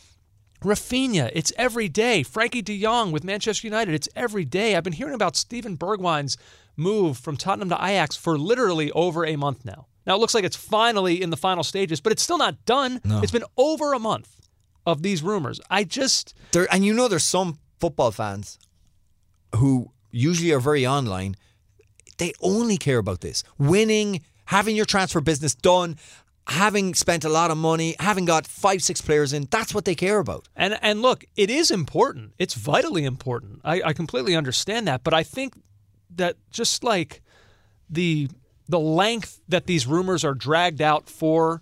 Rafinha, it's every day. Frankie de Jong with Manchester United, it's every day. I've been hearing about Steven Bergwijn's move from Tottenham to Ajax for literally over a month now. Now, it looks like it's finally in the final stages, but it's still not done. No. It's been over a month of these rumors. I just... There, and you know there's some football fans who usually are very online. They only care about this. Winning, having your transfer business done, having spent a lot of money, having got five, six players in, that's what they care about. And and look, it is important. It's vitally important. I, I completely understand that. But I think that just like the the length that these rumors are dragged out for,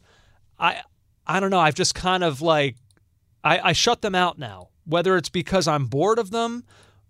I I don't know. I've just kind of like, I, I shut them out now. Whether it's because I'm bored of them,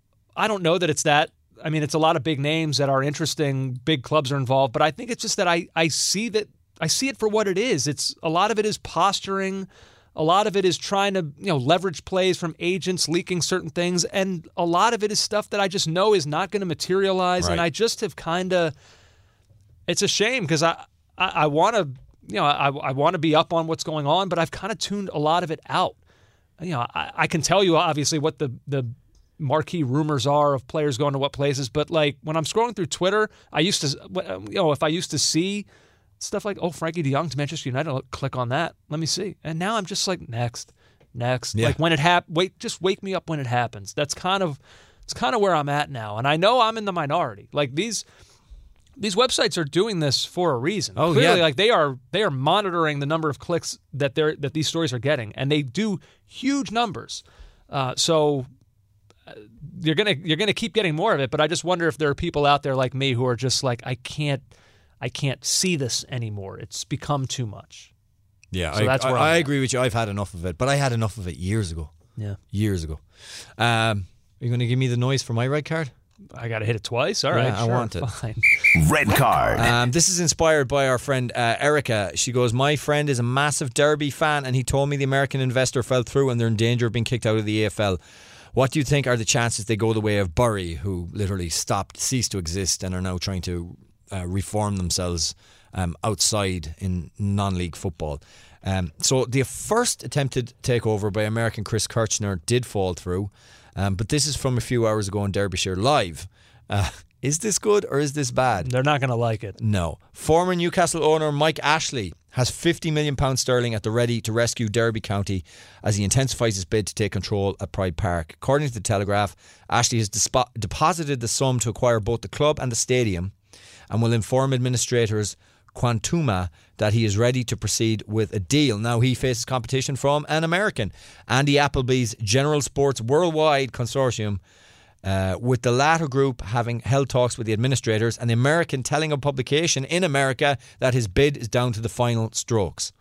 I don't know that it's that. I mean, it's a lot of big names that are interesting. Big clubs are involved. But I think it's just that I, I see that I see it for what it is. It's a lot of it is posturing. A lot of it is trying to, you know, leverage plays from agents leaking certain things. And a lot of it is stuff that I just know is not going to materialize. Right. And I just have kind of, it's a shame because I, I, I want to, you know, I, I want to be up on what's going on, but I've kind of tuned a lot of it out. You know, I, I can tell you obviously what the, the marquee rumors are of players going to what places, but like when I'm scrolling through Twitter, I used to, you know, if I used to see stuff like, oh, Frankie de Jong to Manchester United, I'll click on that. Let me see. And now I'm just like, next, next. Yeah. Like when it hap- wait, just wake me up when it happens. That's kind of, it's kind of where I'm at now. And I know I'm in the minority. Like these, these websites are doing this for a reason. Oh, Clearly, yeah. like they are, they are monitoring the number of clicks that they're, that these stories are getting. And they do huge numbers. Uh, so uh, you're going to, you're going to keep getting more of it. But I just wonder if there are people out there like me who are just like, I can't, I can't see this anymore. It's become too much. Yeah, so I, that's where I, I I'm agree with you. I've had enough of it, but I had enough of it years ago. Yeah, years ago. Um, are you going to give me the noise for my red card? I got to hit it twice. All yeah, right, I sure, want it. Fine. Red card. Um, this is inspired by our friend uh, Erica. She goes, my friend is a massive Derby fan, and he told me the American investor fell through and they're in danger of being kicked out of the A F L. What do you think are the chances they go the way of Bury, who literally stopped, ceased to exist, and are now trying to uh, reform themselves Um, outside in non-league football? Um, so the first attempted takeover by American Chris Kirchner did fall through, um, but this is from a few hours ago on Derbyshire Live. Uh, is this good or is this bad? They're not going to like it. No. Former Newcastle owner Mike Ashley has fifty million pounds sterling at the ready to rescue Derby County as he intensifies his bid to take control at Pride Park. According to the Telegraph, Ashley has dispo- deposited the sum to acquire both the club and the stadium and will inform administrators Quantuma that he is ready to proceed with a deal. Now he faces competition from an American, Andy Appleby's General Sports Worldwide Consortium, uh, with the latter group having held talks with the administrators and the American telling a publication in America that his bid is down to the final strokes.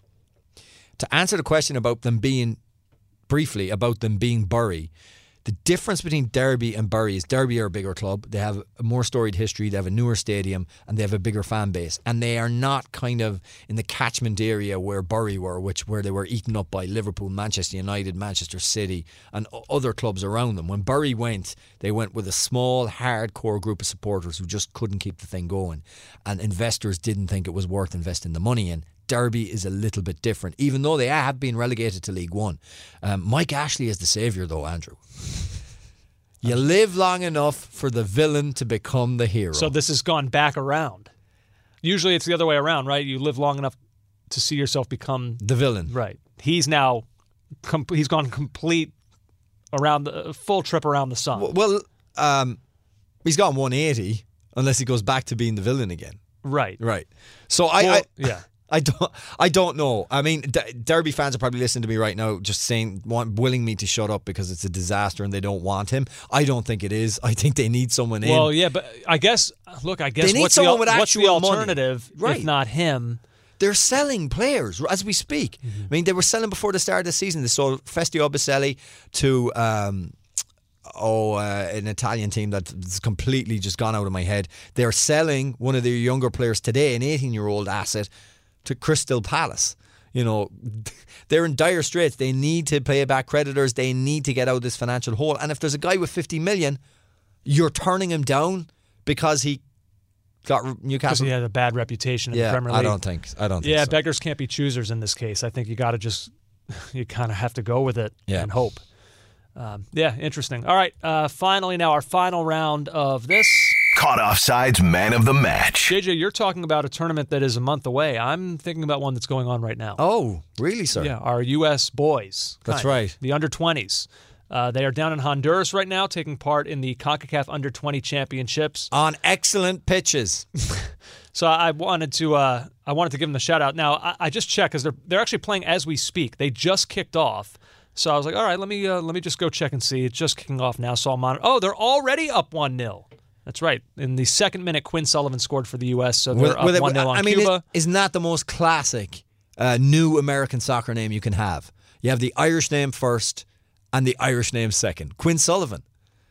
To answer the question about them being, briefly, about them being Bury, the difference between Derby and Bury is Derby are a bigger club. They have a more storied history. They have a newer stadium and they have a bigger fan base. And they are not kind of in the catchment area where Bury were, which where they were eaten up by Liverpool, Manchester United, Manchester City and other clubs around them. When Bury went, they went with a small, hardcore group of supporters who just couldn't keep the thing going. And investors didn't think it was worth investing the money in. Derby is a little bit different, even though they have been relegated to League One. Um, Mike Ashley is the saviour, though, Andrew. You live long enough for the villain to become the hero. So this has gone back around. Usually it's the other way around, right? You live long enough to see yourself become the villain. Right. He's now, com- he's gone complete around the full trip around the sun. Well, um, he's gone one eighty unless he goes back to being the villain again. Right. Right. So I, well, I yeah. I don't. I don't know. I mean, D- Derby fans are probably listening to me right now, just saying, want, willing me to shut up because it's a disaster and they don't want him. I don't think it is. I think they need someone in. Well, yeah, but I guess. Look, I guess they need what's someone the, with what's the actual alternative money. Right. if not him? They're selling players as we speak. Mm-hmm. I mean, they were selling before the start of the season. They sold Festio Baselli to. Um, Oh, uh, an Italian team that's completely just gone out of my head. They're selling one of their younger players today, an eighteen-year-old asset, to Crystal Palace. You know, they're in dire straits. They need to pay back creditors. They need to get out of this financial hole. And if there's a guy with fifty million, you're turning him down because he got Because Newcastle. he had a bad reputation in yeah, the Premier League. I don't think. I don't. Think Yeah, so. beggars can't be choosers in this case. I think you got to just, you kind of have to go with it Yeah. and hope. Um, yeah, interesting. All right, uh, finally now our final round of this. Caught Offside's Man of the Match. J J, you're talking about a tournament that is a month away. I'm thinking about one that's going on right now. Oh, really, sir? Yeah, our U S boys. That's kind of, right. The under twenties. Uh, they are down in Honduras right now, taking part in the CONCACAF under twenty championships. On excellent pitches. So I wanted to uh, I wanted to give them the shout out. Now I, I just checked because they're they're actually playing as we speak. They just kicked off. So I was like, all right, let me uh, let me just go check and see. It's just kicking off now. So I'm on. Oh, they're already up one nil. That's right. In the second minute, Quinn Sullivan scored for the U S, so they're With- up with it- one nil on I mean, Cuba. is- isn't that the most classic uh, new American soccer name you can have? You have the Irish name first and the Irish name second. Quinn Sullivan.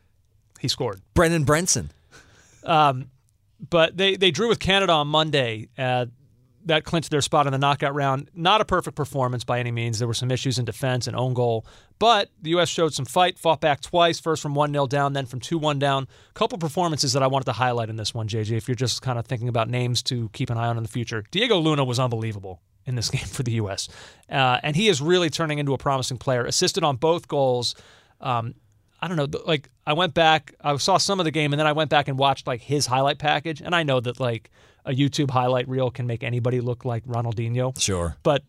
He scored. Brennan Brenson. Um, but they, they drew with Canada on Monday. Uh, that clinched their spot in the knockout round. Not a perfect performance by any means. There were some issues in defense and own goal. But the U S showed some fight, fought back twice, first from one nil down, then from two one down. A couple performances that I wanted to highlight in this one, J J, if you're just kind of thinking about names to keep an eye on in the future. Diego Luna was unbelievable in this game for the U S. Uh, and he is really turning into a promising player. Assisted on both goals. Um, I don't know, like I went back, I saw some of the game, and then I went back and watched like his highlight package. And I know that like a YouTube highlight reel can make anybody look like Ronaldinho. Sure. But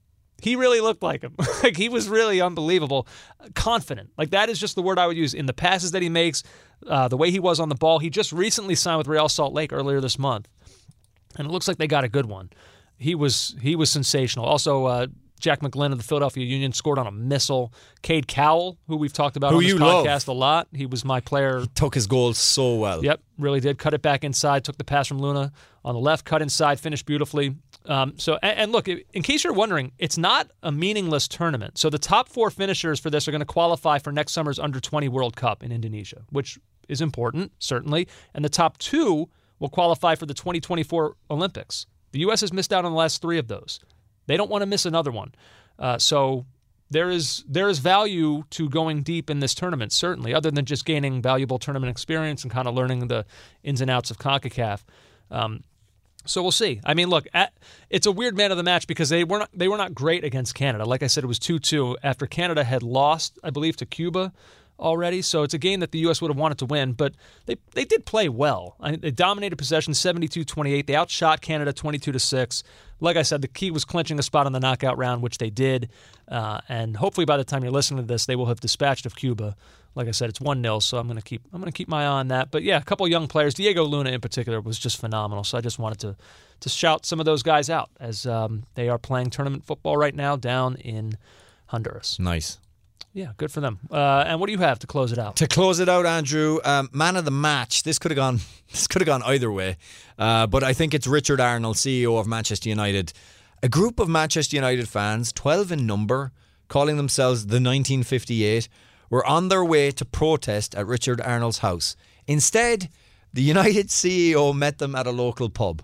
he really looked like him. Like he was really unbelievable. Confident. Like that is just the word I would use in the passes that he makes, uh, the way he was on the ball. He just recently signed with Real Salt Lake earlier this month. And it looks like they got a good one. He was he was sensational. Also, uh, Jack McGlynn of the Philadelphia Union scored on a missile. Cade Cowell, who we've talked about Who on this you love. podcast a lot. He was my player. Took his goals so well. Yep, really did. Cut it back inside, took the pass from Luna on the left, cut inside, finished beautifully. Um, so, and, and look, in case you're wondering, it's not a meaningless tournament. So the top four finishers for this are going to qualify for next summer's under twenty World Cup in Indonesia, which is important, certainly. And the top two will qualify for the twenty twenty-four Olympics. The U S has missed out on the last three of those. They don't want to miss another one. Uh, so there is there is value to going deep in this tournament, certainly, other than just gaining valuable tournament experience and kind of learning the ins and outs of CONCACAF. Um, so we'll see. I mean, look, at, it's a weird man of the match because they were not they were not great against Canada. Like I said, it was two two after Canada had lost, I believe, to Cuba already. So it's a game that the U S would have wanted to win, but they they did play well. I, they dominated possession seventy-two twenty-eight. They outshot Canada twenty-two to six. Like I said, the key was clinching a spot in the knockout round, which they did. Uh, and hopefully by the time you're listening to this, they will have dispatched of Cuba. Like I said, it's one nil, so I'm going to keep I'm going to keep my eye on that. But yeah, a couple young players. Diego Luna in particular was just phenomenal. So I just wanted to to shout some of those guys out as um, they are playing tournament football right now down in Honduras. Nice. Yeah, good for them. Uh, and what do you have to close it out? To close it out, Andrew, um, man of the match. This could have gone. This could have gone either way, uh, but I think it's Richard Arnold, C E O of Manchester United. A group of Manchester United fans, twelve in number, calling themselves the nineteen fifty-eight, were on their way to protest at Richard Arnold's house. Instead, the United C E O met them at a local pub.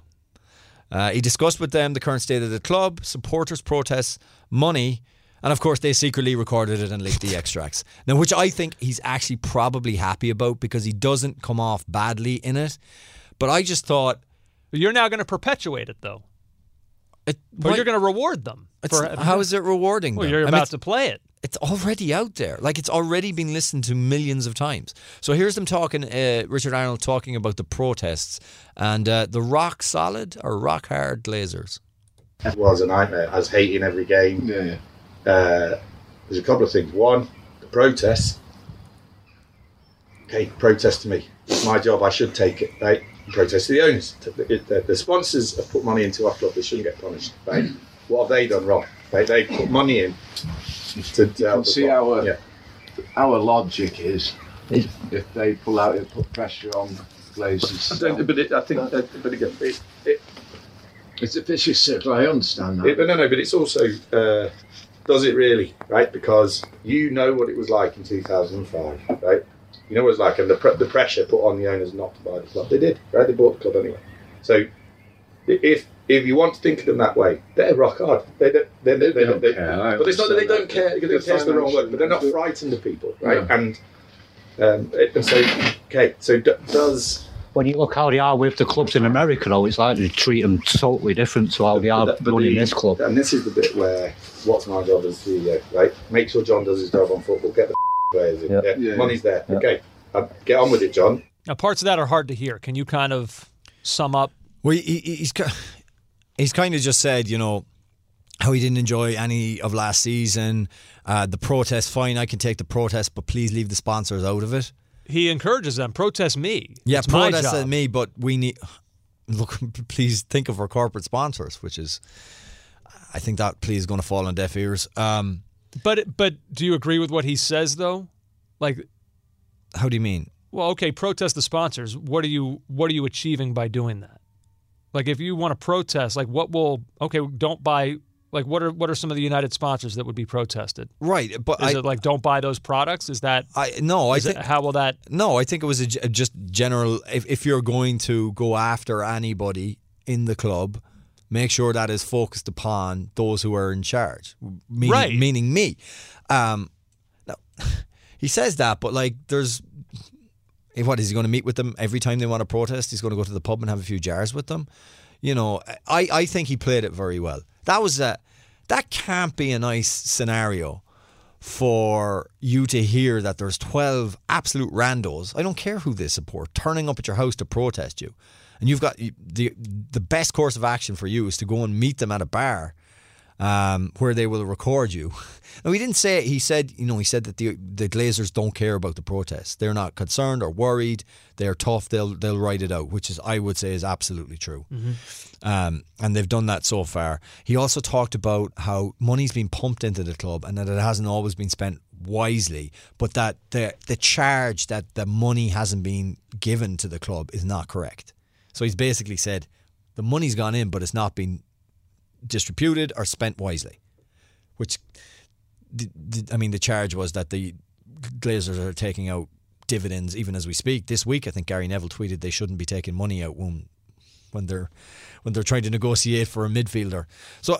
Uh, he discussed with them the current state of the club, supporters' protests, money. And of course, they secretly recorded it and leaked the extracts. Now, which I think he's actually probably happy about because he doesn't come off badly in it. But I just thought... But you're now going to perpetuate it, though. It, or you're going to reward them. For, how is it rewarding Well, them? you're I mean, about to play it. It's already out there. Like, it's already been listened to millions of times. So here's them talking, uh, Richard Arnold talking about the protests and uh, the rock solid or rock hard Glazers. It was a nightmare. I was hating every game. Yeah, yeah. Uh, there's a couple of things. One, the protests. okay, protest to me. It's my job. I should take it, right? Protest to the owners. The, the, the sponsors have put money into our club. They shouldn't get punished, right? What have they done wrong? They they put money in to, to You help can the see club. our, Yeah. our logic is, if they pull out, it put pressure on Glazers. I don't, but it, I think, that, but again, it, it, It's a vicious circle, I understand that. it, no, no, but it's also, uh, does it really, right? Because you know what it was like in two thousand five, right? You know what it was like, and the, pre- the pressure put on the owners not to buy the club. They did, right? They bought the club anyway. So, if if you want to think of them that way, they're rock hard. They don't, they, they, they, don't they, care. I But it's not that they don't understand care. that. They don't care is the wrong word, but they're not Financial- frightened of people, right? Yeah. And um, and so, okay, so d- does. When you look how they are with the clubs in America, though, it's like they treat them totally different to how they are But- but running the- this club. And this is the bit where what's my job as C E O, right? Make sure John does his job on football. Get the players in. Yeah. Yeah. Yeah. Money's there. Yeah. Okay, uh, get on with it, John. Now, parts of that are hard to hear. Can you kind of sum up? Well, he, he- he's ki- he's kind of just said, you know, how he didn't enjoy any of last season. Uh, the protest, fine, I can take the protest, but please leave the sponsors out of it. He encourages them, protest me. Yeah, it's my protest job. at me, but we need. Look, please think of our corporate sponsors, which is, I think that plea is going to fall on deaf ears. Um, But but do you agree with what he says though? Like, how do you mean? well, okay, protest the sponsors. What are you what are you achieving by doing that? Like, if you want to protest, like, what will okay? Don't buy. Like, what are what are some of the United sponsors that would be protested? Right, but Is I, it like don't buy those products? Is that I no, I is it- think how will that? no, I think it was a, g- just general. If if you're going to go after anybody in the club, make sure that is focused upon those who are in charge, meaning, Right. meaning me. Um, now, he says that, but like, there's what is he going to meet with them every time they want to protest? He's going to go to the pub and have a few jars with them. You know, I, I think he played it very well. That was a that can't be a nice scenario for you to hear that there's twelve absolute randos, I don't care who they support, turning up at your house to protest you. And you've got the the best course of action for you is to go and meet them at a bar um, where they will record you. Now, he didn't say, he said, you know, he said that the the Glazers don't care about the protests. They're not concerned or worried. They're tough. They'll they'll ride it out, which is, I would say, is absolutely true. Mm-hmm. Um, and they've done that so far. He also talked about how money's been pumped into the club and that it hasn't always been spent wisely, but that the the charge that the money hasn't been given to the club is not correct. So he's basically said the money's gone in, but it's not been distributed or spent wisely. Which, the, the, I mean, the charge was that the Glazers are taking out dividends even as we speak. This week, I think Gary Neville tweeted they shouldn't be taking money out when when they're when they're trying to negotiate for a midfielder. So,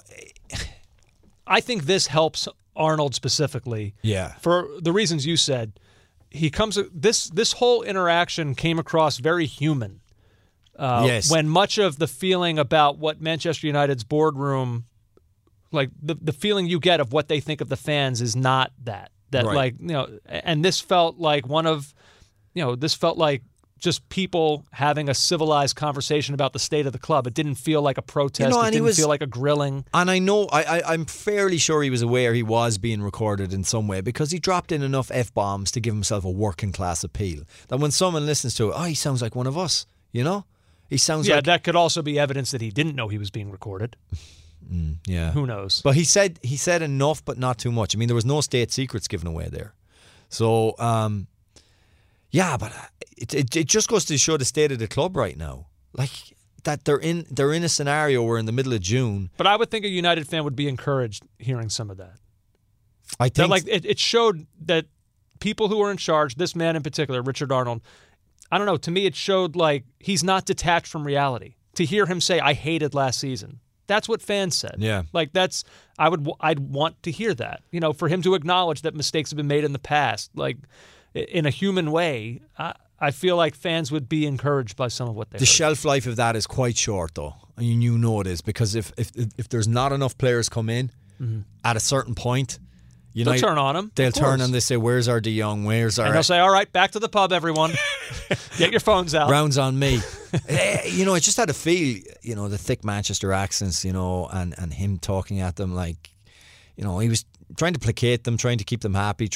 I think this helps Arnold specifically. yeah, For the reasons you said, he comes. This this whole interaction came across very human. Uh, Yes. When much of the feeling about what Manchester United's boardroom, like the the feeling you get of what they think of the fans, is not that. That Right. like you know, and this felt like one of, you know, this felt like just people having a civilized conversation about the state of the club. It didn't feel like a protest. You know, it and he didn't was- feel like a grilling. and I know I, I I'm fairly sure he was aware he was being recorded in some way because he dropped in enough f bombs to give himself a working class appeal. That when someone listens to it, oh, he sounds like one of us. You know, he sounds Yeah, like that could also be evidence that he didn't know he was being recorded. yeah. Who knows? But he said he said enough, but not too much. I mean, there was no state secrets given away there. So, um, yeah, but it, it it just goes to show the state of the club right now. Like that they're in they're in a scenario where in the middle of June, But I would think a United fan would be encouraged hearing some of that. I That think like it, it showed that people who are in charge, this man in particular, Richard Arnold, I don't know, to me it showed like he's not detached from reality. To hear him say, I hated last season. That's what fans said. Yeah. Like that's I would I'd want to hear that. You know, for him to acknowledge that mistakes have been made in the past, like in a human way, I, I feel like fans would be encouraged by some of what they the heard. shelf life of that is quite short, though. I mean, you know it is because if if if there's not enough players come in at a certain point, you They'll know, turn on him. They'll of turn course. and they say, "Where's our De Jong? Where's our?" And they'll say, all right, back to the pub, everyone. Get your phones out. Rounds on me. Eh, you know, I just had a feel, you know, the thick Manchester accents, you know, and, and him talking at them like, you know, he was trying to placate them, trying to keep them happy, trying to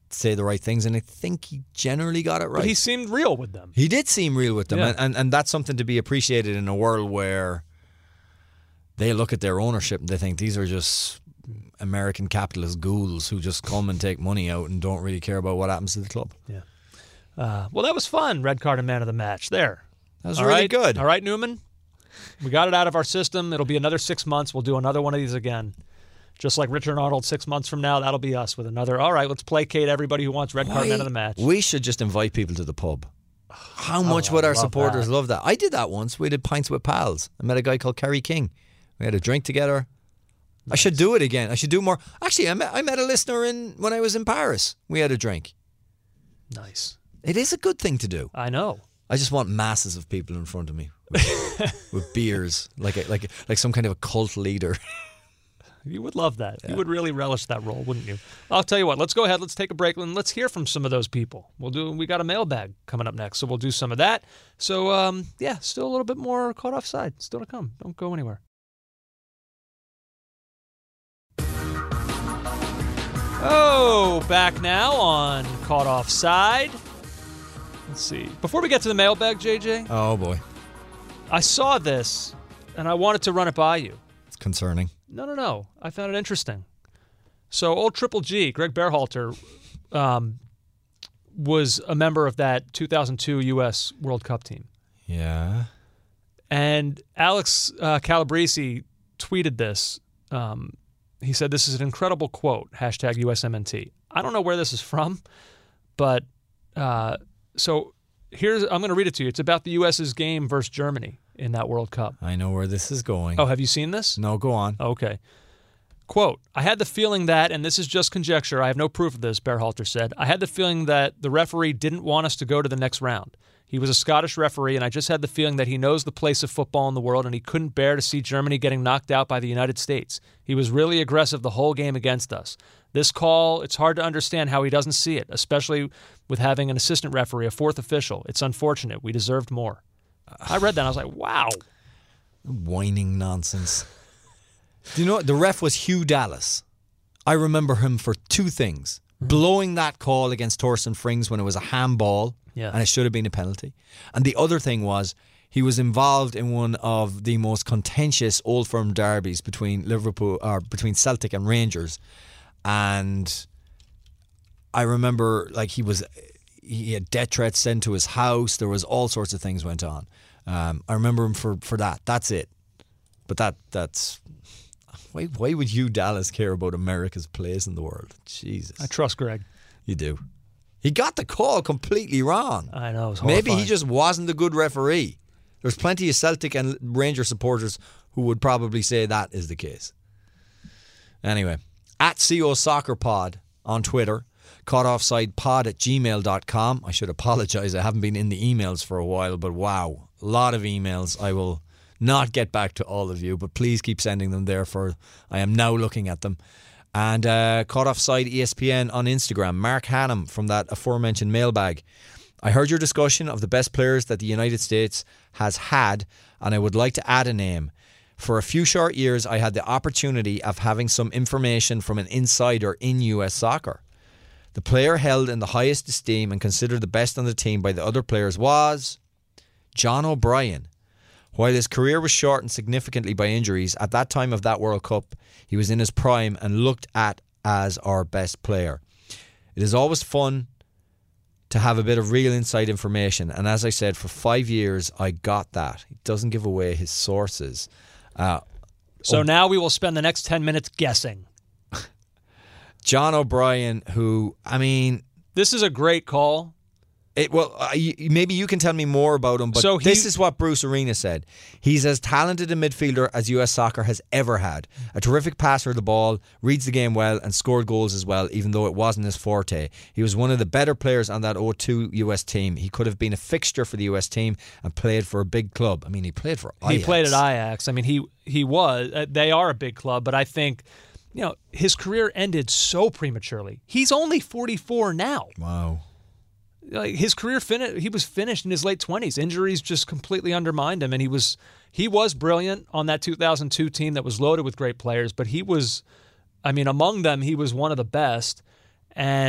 say the right things, and I think he generally got it right. But he seemed real with them. He did seem real with them, Yeah. and, and and that's something to be appreciated in a world where they look at their ownership and they think these are just American capitalist ghouls who just come and take money out and don't really care about what happens to the club. Yeah. Uh, well, that was fun. Red card and man of the match. There. That was All really right. good. All right, Newman. We got it out of our system. It'll be another six months. We'll do another one of these again. Just like Richard Arnold six months from now, that'll be us with another. All right, let's placate everybody who wants red card Why- man of the match. We should just invite people to the pub. How much Oh, would I our love supporters that. love that? I did that once. We did pints with pals. I met a guy called Kerry King. We had a drink together. I should do it again. I should do more. Actually, I met, I met a listener in when I was in Paris. We had a drink. Nice. It is a good thing to do. I know. I just want masses of people in front of me with, with beers, like a, like like some kind of a cult leader. You would love that. You would really relish that role, wouldn't you? I'll tell you what. Let's go ahead. Let's take a break and let's hear from some of those people. We'll do. We got a mailbag coming up next, so we'll do some of that. So um, yeah, still a little bit more caught offside. Still to come. Don't go anywhere. Oh, back now on Caught Offside. Let's see. Before we get to the mailbag, J J, Oh boy, I saw this and I wanted to run it by you. it's concerning. No, no, no. I found it interesting. So, old Triple G, Greg Berhalter, um, was a member of that two thousand two U S World Cup team. Yeah. And Alex uh, Calabrese tweeted this. Um, he said, "This is an incredible quote, hashtag U S M N T." I don't know where this is from, but uh, so here's, I'm going to read it to you. It's about the U S's game versus Germany in that World Cup. I know where this is going. Oh, have you seen this? No, go on. Okay. Quote, "I had the feeling that, and this is just conjecture, I have no proof of this," Berhalter said, "I had the feeling that the referee didn't want us to go to the next round. He was a Scottish referee, and I just had the feeling that he knows the place of football in the world, and he couldn't bear to see Germany getting knocked out by the United States. He was really aggressive the whole game against us. This call, it's hard to understand how he doesn't see it, especially with having an assistant referee, a fourth official. It's unfortunate. We deserved more." I read that, and I was like, wow. Whining nonsense. Do you know what? The ref was Hugh Dallas. I remember him for two things. Blowing that call against Torsten Frings when it was a handball, Yeah. and it should have been a penalty. And the other thing was he was involved in one of the most contentious Old Firm derbies between Liverpool or between Celtic and Rangers. And I remember like he was he had death threats sent to his house. There was all sorts of things went on. Um, I remember him for, for that. That's it. But that that's why why would Hugh Dallas care about America's place in the world? Jesus. I trust Greg. You do. He got the call completely wrong. I know. It was Maybe he horrifying. just wasn't a good referee. There's plenty of Celtic and Ranger supporters who would probably say that is the case. Anyway, at C O Soccer Pod on Twitter, caughtoffsidepod at gmail dot com. I should apologise. I haven't been in the emails for a while, but wow, a lot of emails. I will not get back to all of you, but please keep sending them there for I am now looking at them. And uh, Caught Offside E S P N on Instagram. Mark Hannum from that aforementioned mailbag. I heard your discussion of the best players that the United States has had, and I would like to add a name. For a few short years, I had the opportunity of having some information from an insider in U S soccer. The player held in the highest esteem and considered the best on the team by the other players was John O'Brien. While his career was shortened significantly by injuries, at that time of that World Cup, he was in his prime and looked at as our best player. It is always fun to have a bit of real inside information, and as I said, for five years I got that. He doesn't give away his sources. Uh, So oh, now we will spend the next ten minutes guessing. John O'Brien, who, I mean... This is a great call. It, well, uh, y- maybe you can tell me more about him, but So he- this is what Bruce Arena said. He's as talented a midfielder as U S soccer has ever had. A terrific passer of the ball, reads the game well, and scored goals as well, even though it wasn't his forte. He was one of the better players on that oh two U S team. He could have been a fixture for the U S team and played for a big club. I mean, he played for Ajax. He played at Ajax. I mean, he he was. Uh, they are a big club, but I think, you know, his career ended so prematurely. He's only forty-four now. Wow. Like his career finished. He was finished in his late twenties. Injuries just completely undermined him, and he was he was brilliant on that two thousand two team that was loaded with great players. But he was, I mean, among them, he was one of the best. And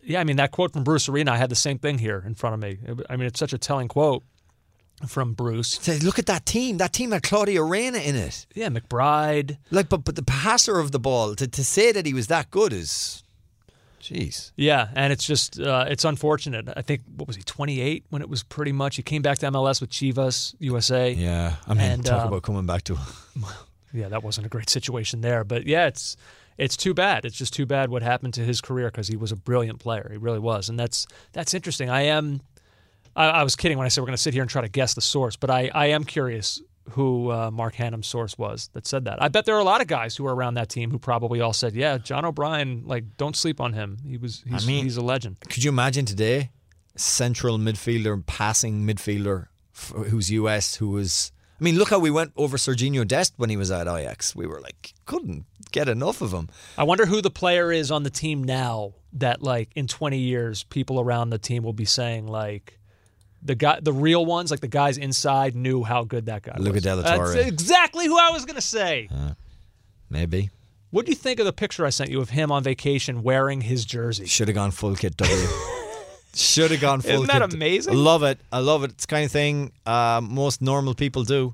yeah, I mean, that quote from Bruce Arena, I had the same thing here in front of me. I mean, it's such a telling quote from Bruce. Say, look at that team. That team had Claudio Reyna in it. Yeah, McBride. Like, but but the passer of the ball, to, to say that he was that good is, jeez. Yeah, and it's just, uh, it's unfortunate. I think, what was he, twenty-eight when it was pretty much, he came back to M L S with Chivas, U S A. Yeah, I mean, and, talk um, about coming back to. Yeah, that wasn't a great situation there. But yeah, it's it's too bad. It's just too bad what happened to his career because he was a brilliant player. He really was. And that's that's interesting. I am, I, I was kidding when I said we're going to sit here and try to guess the source, but I, I am curious who uh, Mark Hannum's source was that said that. I bet there are a lot of guys who were around that team who probably all said, yeah, John O'Brien, like, don't sleep on him. He was he's, I mean, he's a legend. Could you imagine today, central midfielder, passing midfielder f- who's U S, who was... I mean, look how we went over Serginho Dest when he was at Ajax. We were like, couldn't get enough of him. I wonder who the player is on the team now that, like, in twenty years, people around the team will be saying, like, the guy, the real ones, like the guys inside, knew how good that guy Luca was. de la Torre. That's exactly who I was going to say. Uh, maybe. What do you think of the picture I sent you of him on vacation wearing his jersey? Should have gone full kit W. Should have gone full Isn't kit. that amazing? I love it. I love it. It's the kind of thing uh, most normal people do.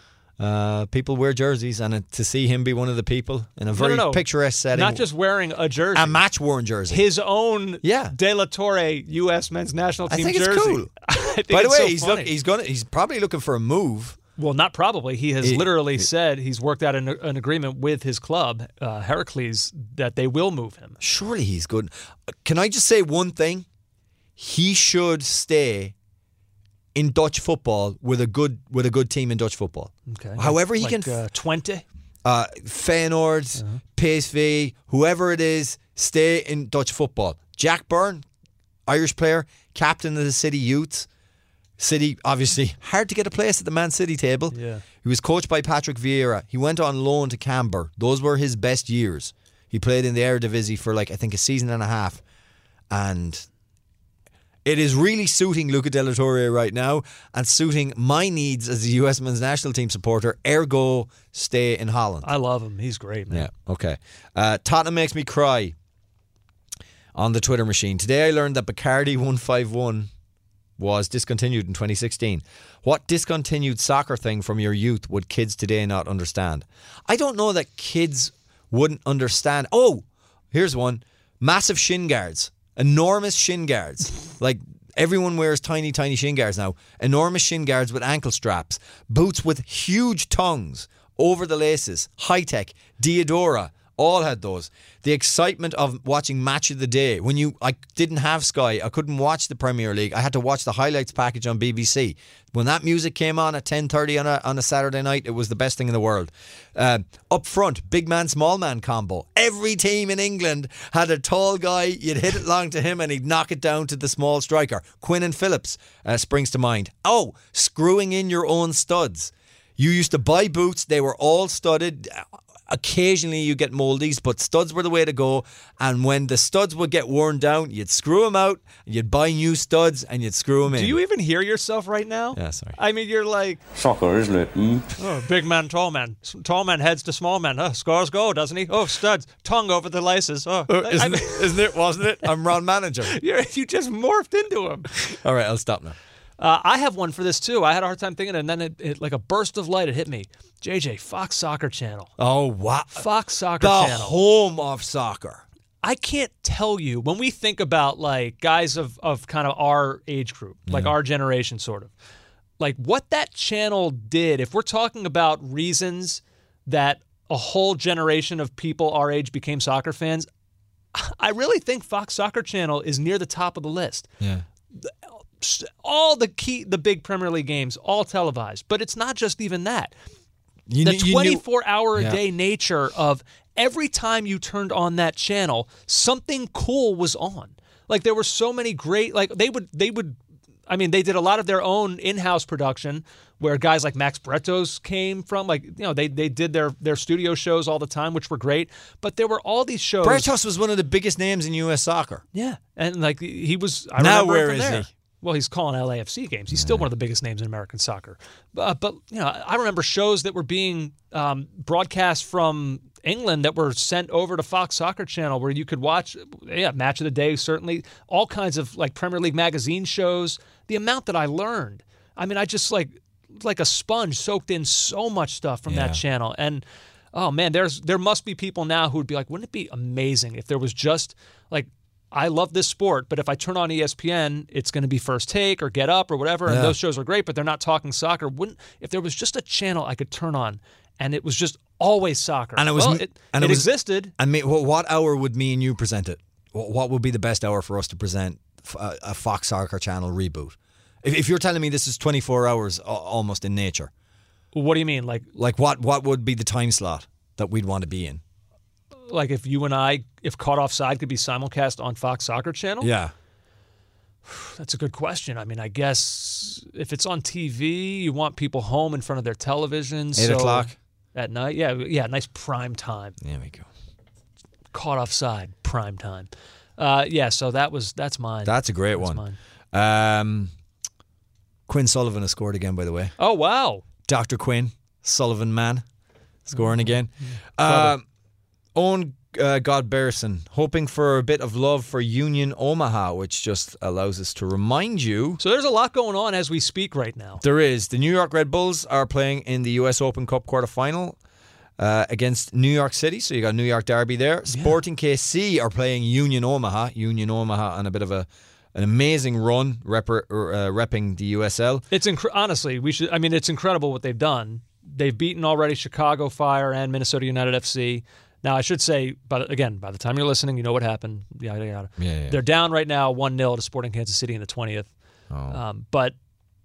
Uh, people wear jerseys, and it, to see him be one of the people in a very no, no, no. picturesque setting. Not just wearing a jersey. A match-worn jersey. His own yeah. De La Torre U S men's national team I think jersey. it's cool. I think By the it's way, so he's, funny. look, he's, gonna, he's probably looking for a move. Well, not probably. He has He- literally he- said he's worked out an, an agreement with his club, uh, Heracles, that they will move him. Surely he's good. Can I just say one thing? He should stay in Dutch football with a good with a good team in Dutch football. Okay. However he like, can... Uh, Twente? Uh, Feyenoord, Uh-huh. P S V, whoever it is, stay in Dutch football. Jack Byrne, Irish player, captain of the City Youth. City, obviously, hard to get a place at the Man City table. Yeah. He was coached by Patrick Vieira. He went on loan to Camber. Those were his best years. He played in the Eredivisie for like, I think, a season and a half. And it is really suiting Luca de la Torre right now and suiting my needs as a U S men's national team supporter. Ergo, stay in Holland. I love him. He's great, man. Yeah, okay. Uh, Tottenham makes me cry on the Twitter machine. Today I learned that Bacardi one fifty-one was discontinued in twenty sixteen. What discontinued soccer thing from your youth would kids today not understand? I don't know that kids wouldn't understand. Oh, here's one. Massive shin guards. Enormous shin guards. Like, everyone wears tiny, tiny shin guards now. Enormous shin guards with ankle straps. Boots with huge tongues over the laces. High-tech. Diodora. All had those. The excitement of watching Match of the Day. When you, I didn't have Sky, I couldn't watch the Premier League. I had to watch the highlights package on B B C. When that music came on at ten thirty on a, on a Saturday night, it was the best thing in the world. Uh, up front, big man, small man combo. Every team in England had a tall guy. You'd hit it long to him and he'd knock it down to the small striker. Quinn and Phillips uh, springs to mind. Oh, screwing in your own studs. You used to buy boots. They were all studded. Occasionally you get moldies, but studs were the way to go. And when the studs would get worn down, you'd screw them out, you'd buy new studs, and you'd screw them in. Do you even hear yourself right now? Yeah, sorry. I mean, you're like... Soccer, isn't it? Mm. Oh, big man, tall man. S- Tall man heads to small man. Oh, scores go, doesn't he? Oh, studs. Tongue over the laces. Oh, Uh, I isn't, mean, it, isn't it? Wasn't it? I'm Ron Manager. you're, you just morphed into him. All right, I'll stop now. Uh, I have one for this too. I had a hard time thinking, and then it, it like a burst of light, it hit me. J J, Fox Soccer Channel. Oh, wow. Fox Soccer The Channel. home of soccer. I can't tell you, when we think about like guys of, of kind of our age group, like Yeah. our generation sort of, like what that channel did, if we're talking about reasons that a whole generation of people our age became soccer fans, I really think Fox Soccer Channel is near the top of the list. Yeah. All the key, the big Premier League games, all televised. But it's not just even that. You the knew- you knew- twenty-four hour a Yeah. day nature of every time you turned on that channel, something cool was on. Like there were so many great, like they would, they would, I mean, they did a lot of their own in-house production where guys like Max Bretos came from. Like, you know, they they did their, their studio shows all the time, which were great. But there were all these shows. Bretos was one of the biggest names in U S soccer. Yeah. And like he was, I Now remember where him from is there. he? Well, he's calling L A F C games. He's still one of the biggest names in American soccer. Uh, but, you know, I remember shows that were being um, broadcast from England that were sent over to Fox Soccer Channel where you could watch, yeah, Match of the Day, certainly, all kinds of like Premier League magazine shows. The amount that I learned, I mean, I just like like a sponge soaked in so much stuff from Yeah. that channel. And oh man, there's there must be people now who would be like, wouldn't it be amazing if there was just like, I love this sport, but if I turn on E S P N, it's going to be First Take or Get Up or whatever, and Yeah. those shows are great, but they're not talking soccer. Wouldn't if there was just a channel I could turn on and it was just always soccer? And it was, well, it, and it, it was, existed. And me, what, what hour would me and you present it? What, what would be the best hour for us to present a, a Fox Soccer Channel reboot? If, if you're telling me this is twenty-four hours a- almost in nature, What do you mean? Like, like what what would be the time slot that we'd want to be in? like if you and I, if Caught Offside could be simulcast on Fox Soccer Channel? Yeah. That's a good question. I mean, I guess if it's on T V, you want people home in front of their televisions. Eight so o'clock? at night. Yeah, yeah, nice prime time. There we go. Caught Offside, prime time. Uh, yeah, so that was that's mine. That's a great That's one. mine. Um, Quinn Sullivan has scored again, by the way. Oh wow, Doctor Quinn Sullivan man scoring again. Clever. Um, Owen uh, Godberson hoping for a bit of love for Union Omaha, which just allows us to remind you. So there's a lot going on as we speak right now. There is. The New York Red Bulls are playing in the U S Open Cup quarterfinal uh, against New York City. So you got New York Derby there. Sporting K C are playing Union Omaha. Union Omaha on a bit of a an amazing run rep- uh, repping the U S L. It's inc- honestly, we should. I mean, it's incredible what they've done. They've beaten already Chicago Fire and Minnesota United F C. Now, I should say, but again, by the time you're listening, you know what happened. Yada, yada. Yeah, yeah. They're down right now one nil to Sporting Kansas City in the twentieth. Oh. Um, but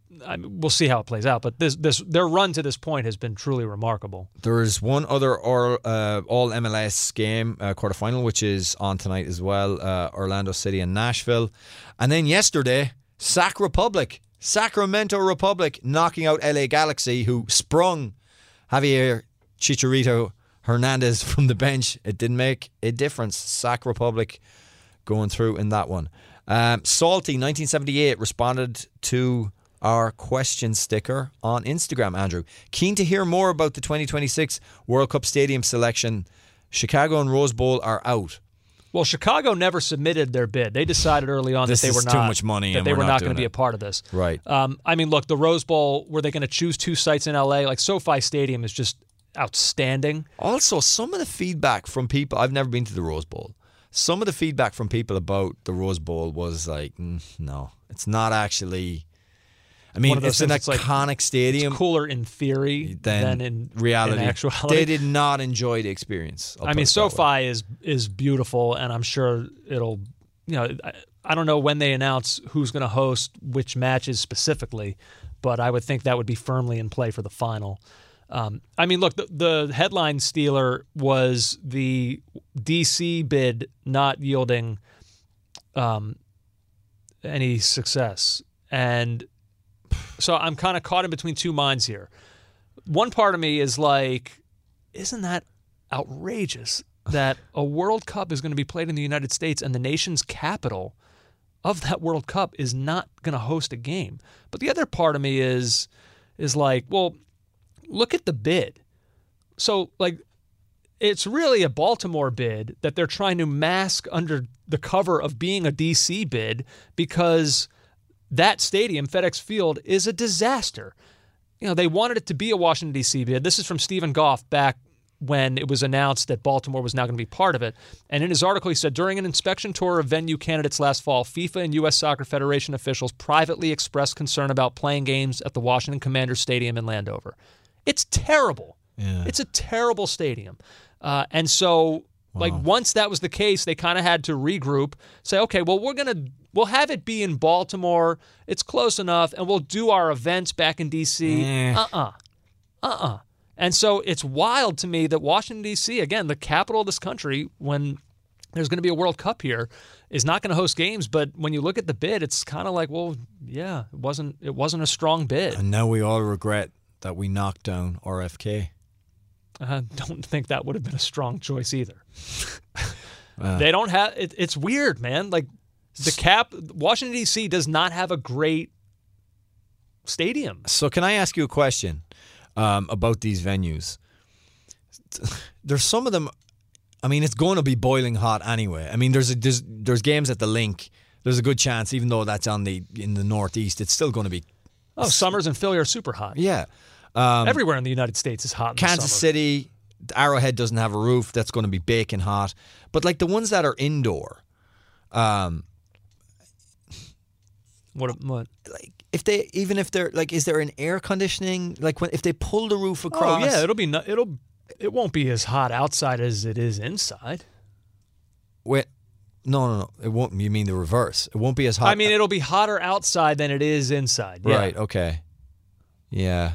I mean, we'll see how it plays out. But this, this, their run to this point has been truly remarkable. There is one other or, uh, all M L S game, uh, quarterfinal, which is on tonight as well. Uh, Orlando City and Nashville. And then yesterday, Sac Republic, Sacramento Republic, knocking out L A Galaxy, who sprung Javier Chicharito Hernandez from the bench. It didn't make a difference. Sac Republic going through in that one. Um, Salty nineteen seventy-eight responded to our question sticker on Instagram, Andrew. Keen to hear more about the twenty twenty-six World Cup Stadium selection. Chicago and Rose Bowl are out. Well, Chicago never submitted their bid. They decided early on This that they were is not too much money that and they we're were not not going doing to be it. a part of this. Right. Um, I mean, look, the Rose Bowl. Were they going to choose two sites in L A? Like SoFi Stadium is just outstanding. Also, some of the feedback from people, I've never been to the Rose Bowl. Some of the feedback from people about the Rose Bowl was like, mm, no, it's not actually. I mean, One of those it's an things, it's iconic like, stadium. It's cooler in theory than, than in reality. In actuality. They did not enjoy the experience. I'll I put mean, it that way. SoFi is is beautiful, and I'm sure it'll. You know, I, I don't know when they announce who's going to host which matches specifically, but I would think that would be firmly in play for the final. Um, I mean, look, the, the headline stealer was the D C bid not yielding um, any success. And so I'm kind of caught in between two minds here. One part of me is like, isn't that outrageous that a World Cup is going to be played in the United States and the nation's capital of that World Cup is not going to host a game? But the other part of me is is like, well, look at the bid. So, like, it's really a Baltimore bid that they're trying to mask under the cover of being a D C bid because that stadium, FedEx Field, is a disaster. You know, they wanted it to be a Washington, D C bid. This is from Stephen Goff back when it was announced that Baltimore was now going to be part of it. And in his article, he said, during an inspection tour of venue candidates last fall, FIFA and U S Soccer Federation officials privately expressed concern about playing games at the Washington Commanders Stadium in Landover. It's terrible. Yeah. It's a terrible stadium. Uh, and so, like, once that was the case, they kind of had to regroup, say, okay, well, we're going to, we'll have it be in Baltimore. It's close enough, and we'll do our events back in D C. Eh. Uh-uh. Uh-uh. And so it's wild to me that Washington, D C, again, the capital of this country, when there's going to be a World Cup here, is not going to host games. But when you look at the bid, it's kind of like, well, yeah, it wasn't it wasn't a strong bid. And now we all regret that we knocked down R F K. I don't think that would have been a strong choice either. Uh, They don't have it, it's weird, man. Like the cap Washington D C does not have a great stadium. So can I ask you a question um, about these venues? there's some of them. I mean, it's going to be boiling hot anyway. I mean, there's a, there's there's games at the Link. There's a good chance, even though that's on the in the northeast, it's still going to be. Oh, summers in Philly are super hot. Yeah, um, everywhere in the United States is hot. In Kansas the summer. City, Arrowhead doesn't have a roof. That's going to be baking hot. But like the ones that are indoor, um, what what like if they even if they're like, is there an air conditioning? Like when if they pull the roof across? Oh yeah, it'll be no, it'll it won't be as hot outside as it is inside. Wait. No, no, no. It won't. You mean the reverse? It won't be as hot. I mean, it'll be hotter outside than it is inside. Yeah. Right. Okay. Yeah.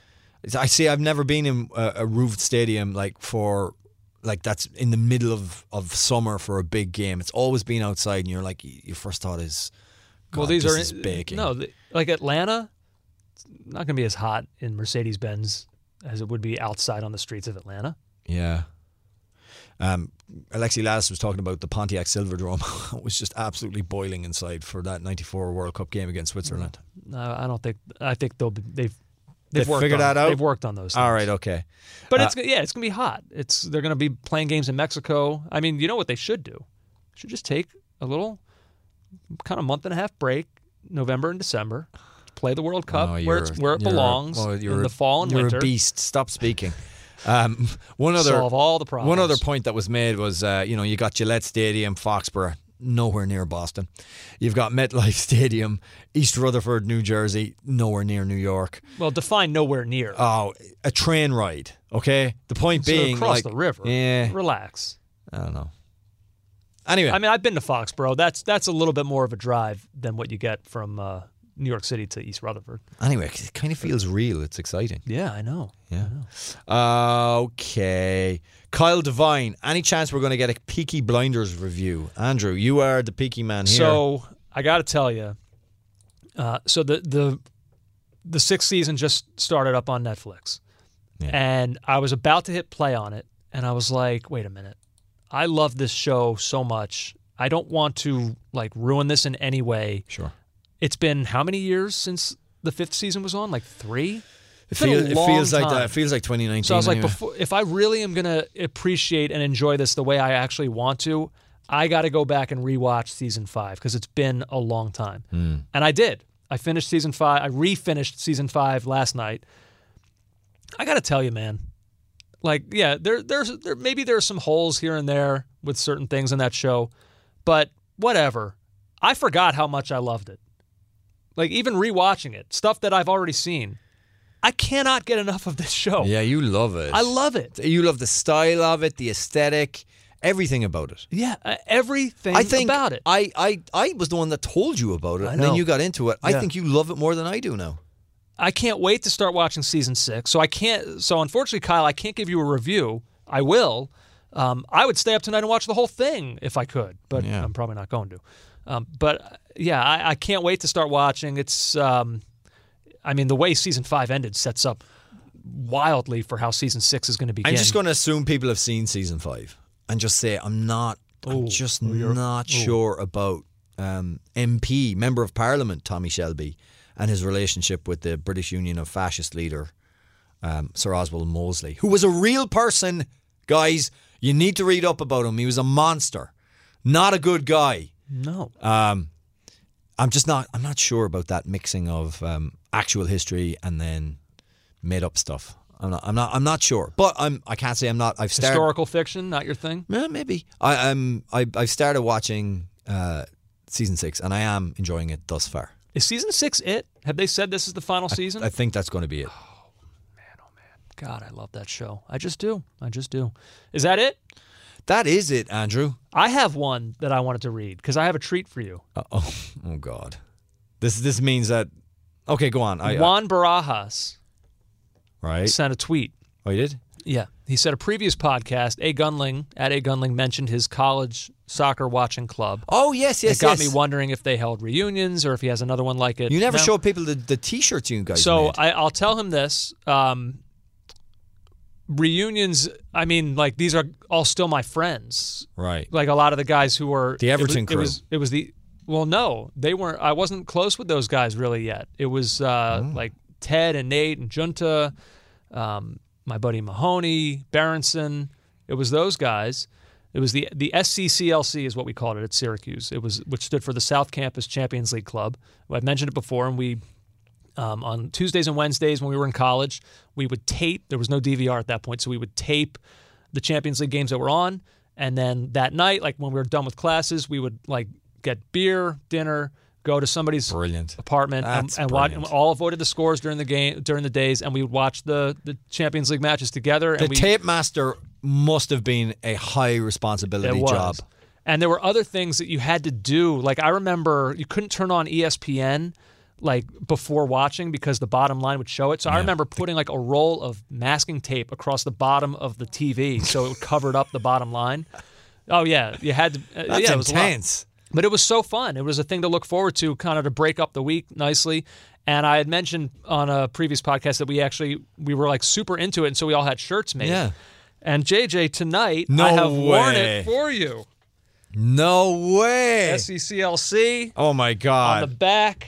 I see. I've never been in a, a roofed stadium like for like that's in the middle of, of summer for a big game. It's always been outside, and you're like, your first thought is, God, well, these this are is baking. No, the, like Atlanta, it's not going to be as hot in Mercedes-Benz as it would be outside on the streets of Atlanta. Yeah. Um, Alexi Lalas was talking about the Pontiac Silverdome. It was just absolutely boiling inside for that ninety-four World Cup game against Switzerland. No, I don't think. I think they'll be, they've they've, they've worked figured on, that out. They've worked on those things. All right, okay. But uh, it's yeah, it's gonna be hot. It's they're gonna be playing games in Mexico. I mean, you know what they should do? Should just take a little kind of month and a half break, November and December, play the World Cup oh, where it's where it belongs well, in a, the fall and you're winter. You're a beast. Stop speaking. Um, one other solve all the problems. One other point that was made was, uh, you know, you got Gillette Stadium, Foxborough, nowhere near Boston. You've got MetLife Stadium, East Rutherford, New Jersey, nowhere near New York. Well, define nowhere near. Oh, a train ride. Okay, the point so being, across like, the river. Yeah, relax. I don't know. Anyway, I mean, I've been to Foxborough. That's that's a little bit more of a drive than what you get from uh, New York City to East Rutherford. Anyway, it kind of feels real. It's exciting. Yeah, I know. Yeah. I know. Uh, okay. Kyle Devine, any chance we're going to get a Peaky Blinders review? Andrew, you are the Peaky man here. So I got to tell you, uh, so the the the sixth season just started up on Netflix, yeah. and I was about to hit play on it, and I was like, wait a minute, I love this show so much. I don't want to like ruin this in any way. Sure. It's been how many years since the fifth season was on? Like three? It, feel, it feels time. like that. It feels like twenty nineteen. So I was anyway. like, before, if I really am going to appreciate and enjoy this the way I actually want to, I got to go back and rewatch season five because it's been a long time. Mm. And I did. I finished season five. I refinished season five last night. I got to tell you, man, like, yeah, there, there's there maybe there's some holes here and there with certain things in that show, but whatever. I forgot how much I loved it. Like, even rewatching it, stuff that I've already seen. I cannot get enough of this show. Yeah, you love it. I love it. You love the style of it, the aesthetic, everything about it. Yeah, uh, everything I think about it. I, I, I was the one that told you about it, I and know. then you got into it. I Yeah. think you love it more than I do now. I can't wait to start watching season six. So I can't. So unfortunately, Kyle, I can't give you a review. I will. Um, I would stay up tonight and watch the whole thing if I could, but Yeah. I'm probably not going to. Um, but yeah, I, I can't wait to start watching. It's. Um, I mean, the way season five ended sets up wildly for how season six is going to begin. I'm just going to assume people have seen season five and just say I'm not. I'm Ooh, just oh, you're- not ooh. sure about um, M P, Member of Parliament Tommy Shelby, and his relationship with the British Union of Fascist leader um, Sir Oswald Mosley, who was a real person. Guys, you need to read up about him. He was a monster, not a good guy. No. Um, I'm just not. I'm not sure about that mixing of um, actual history and then made up stuff. I'm not. I'm not. I'm not sure. But I'm. I can't say I'm not. I've started. Historical fiction, not your thing? Yeah, maybe. I, I'm. I, I've started watching uh, season six, and I am enjoying it thus far. Is season six it? Have they said this is the final season? I think that's going to be it. God, I love that show. I just do. I just do. Is that it? That is it, Andrew. I have one that I wanted to read because I have a treat for you. Uh, oh, oh God. This this means that. Okay, go on. I, Juan Barajas right. sent a tweet. Oh, you did? Yeah. He said a previous podcast, A Gunling, at A Gunling mentioned his college soccer watching club. Oh, yes, yes, It got yes. me wondering if they held reunions or if he has another one like it. You never No. showed people the, the T-shirts you guys So made. I, I'll tell him this. Um, reunions, I mean, like, these are all still my friends. Right. Like a lot of the guys who were The Everton it was, crew. It was, it was the well, no, they weren't. I wasn't close with those guys really yet. It was uh, Oh. like Ted and Nate and Junta. Um, my buddy Mahoney, Berenson. It was those guys. It was the the S C C L C is what we called it at Syracuse. It was which stood for the South Campus Champions League Club. I've mentioned it before, and we um, on Tuesdays and Wednesdays when we were in college, we would tape. There was no D V R at that point, so we would tape the Champions League games that were on, and then that night, like when we were done with classes, we would like get beer, dinner, go to somebody's brilliant apartment, That's and, and watch. brilliant. And all avoided the scores during the game during the days, and we would watch the the Champions League matches together. The and we, tape master must have been a high responsibility It was. job. And there were other things that you had to do. Like I remember you couldn't turn on E S P N like before watching because the bottom line would show it. So I remember putting like a roll of masking tape across the bottom of the T V so it covered up the bottom line. Oh yeah, you had to. Uh, That's yeah, it was a lot. intense. But it was so fun. It was a thing to look forward to, kind of to break up the week nicely. And I had mentioned on a previous podcast that we actually we were like super into it, and so we all had shirts made. Yeah. And J J, tonight No I have worn way. it for you. No way. S C C L C. Oh my God. On the back,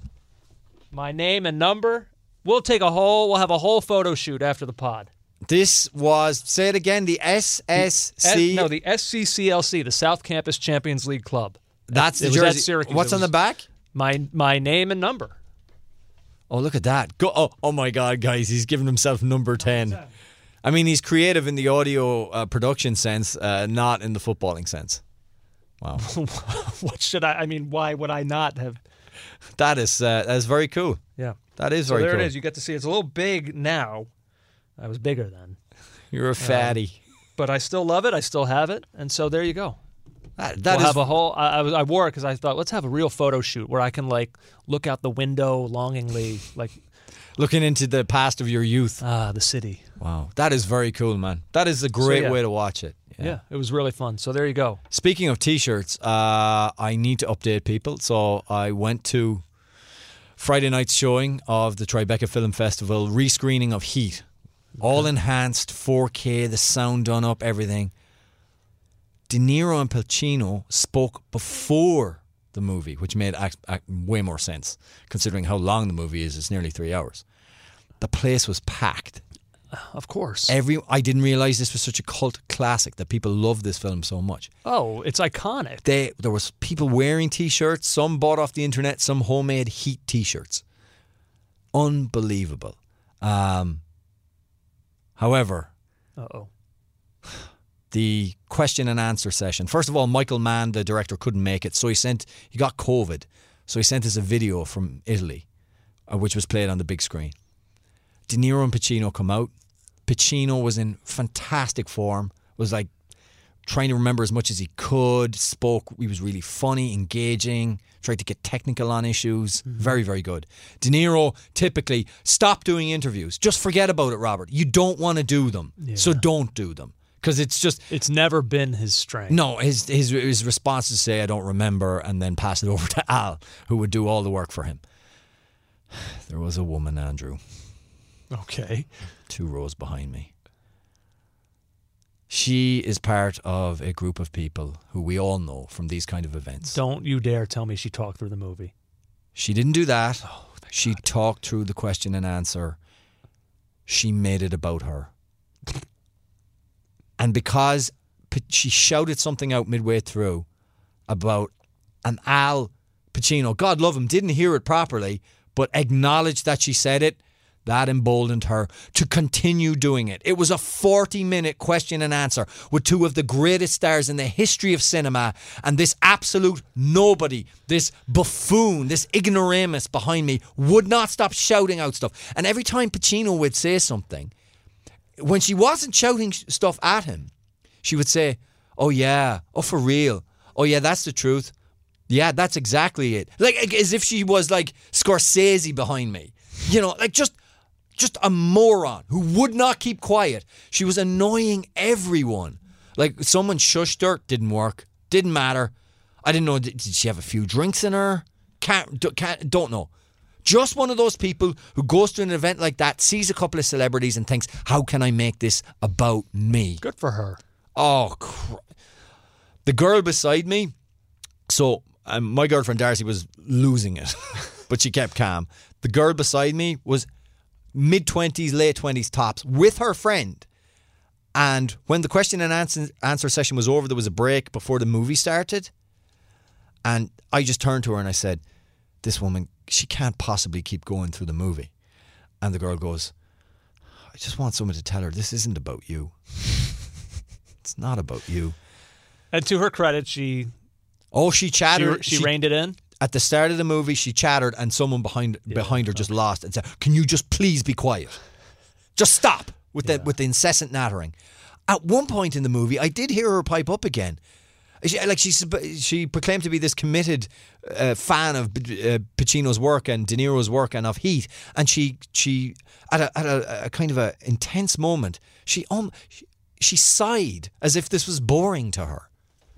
my name and number. We'll take a whole. We'll have a whole photo shoot after the pod. This was, say it again, the S S C. S, no, the S C C L C, the South Campus Champions League Club. That's the it was jersey. at Syracuse. What's It on the was back? My my name and number. Oh, look at that. Go, oh, oh my God, guys. He's giving himself number ten. I mean, he's creative in the audio uh, production sense, uh, not in the footballing sense. Wow. What should I? I mean, why would I not have? That is uh, that is very cool. Yeah. That is So very there cool. it is. You get to see it's a little big now. I was bigger then. You're a fatty. Um, but I still love it. I still have it. And so there you go. That, that we'll is- have a whole. I, I, was, I wore it because I thought let's have a real photo shoot where I can like look out the window longingly, like Looking into the past of your youth. Ah, the city. Wow. That is very cool, man. That is a great yeah. way to watch it. Yeah. it was really fun. So there you go. Speaking of T-shirts, uh, I need to update people. So I went to Friday night's showing of the Tribeca Film Festival, rescreening of Heat. All enhanced, four K, the sound done up, everything. De Niro and Pacino spoke before the movie, which made act, act way more sense, considering how long the movie is. It's nearly three hours. The place was packed. Of course. Every I didn't realize this was such a cult classic, that people love this film so much. Oh, it's iconic. They there was people wearing T-shirts. Some bought off the internet. Some homemade Heat T-shirts. Unbelievable. Um, however, Uh-oh. the question and answer session. First of all, Michael Mann, the director, couldn't make it, so he sent he got COVID, so he sent us a video from Italy, uh, which was played on the big screen. De Niro and Pacino come out. Pacino was in fantastic form. Was like trying to remember as much as he could. Spoke. He was really funny, engaging. Tried to get technical on issues. Mm-hmm. Very, very good. De Niro typically stop doing interviews. Just forget about it, Robert. You don't want to do them, Yeah. so don't do them. Because it's just... It's never been his strength. No, his, his his response is say, I don't remember, and then pass it over to Al, who would do all the work for him. There was a woman, Andrew. Okay. Two rows behind me. She is part of a group of people who we all know from these kind of events. Don't you dare tell me she talked through the movie. She didn't do that. Oh, she God. talked through the question and answer. She made it about her. And because she shouted something out midway through about an Al Pacino, God love him, didn't hear it properly, but acknowledged that she said it, that emboldened her to continue doing it. It was a forty-minute question and answer with two of the greatest stars in the history of cinema, and this absolute nobody, this buffoon, this ignoramus behind me would not stop shouting out stuff. And every time Pacino would say something, when she wasn't shouting stuff at him, she would say, oh yeah, oh for real, oh yeah, that's the truth. Yeah, that's exactly it. Like, as if she was like Scorsese behind me. You know, like just... Just a moron who would not keep quiet. She was annoying everyone. Like someone shushed her, didn't work, didn't matter. I didn't know, did she have a few drinks in her? Can't, can't, don't know. Just one of those people who goes to an event like that, sees a couple of celebrities and thinks, how can I make this about me? Good for her. Oh, cr- the girl beside me, so um, my girlfriend Darcy was losing it, but she kept calm. The girl beside me was mid-twenties, late twenties tops, with her friend. And when the question and answer, answer session was over, there was a break before the movie started. And I just turned to her and I said, this woman, she can't possibly keep going through the movie. And the girl goes, I just want someone to tell her this isn't about you. It's not about you. And to her credit, she... Oh, she chattered. She, she reined it in? At the start of the movie, she chattered and someone behind yeah, behind her okay. just lost and said, can you just please be quiet? Just stop with, yeah. the, with the incessant nattering. At one point in the movie, I did hear her pipe up again. She, like she, she proclaimed to be this committed uh, fan of uh, Pacino's work and De Niro's work and of Heat. And she, she at a, at a, a kind of a intense moment, she, um, she she sighed as if this was boring to her.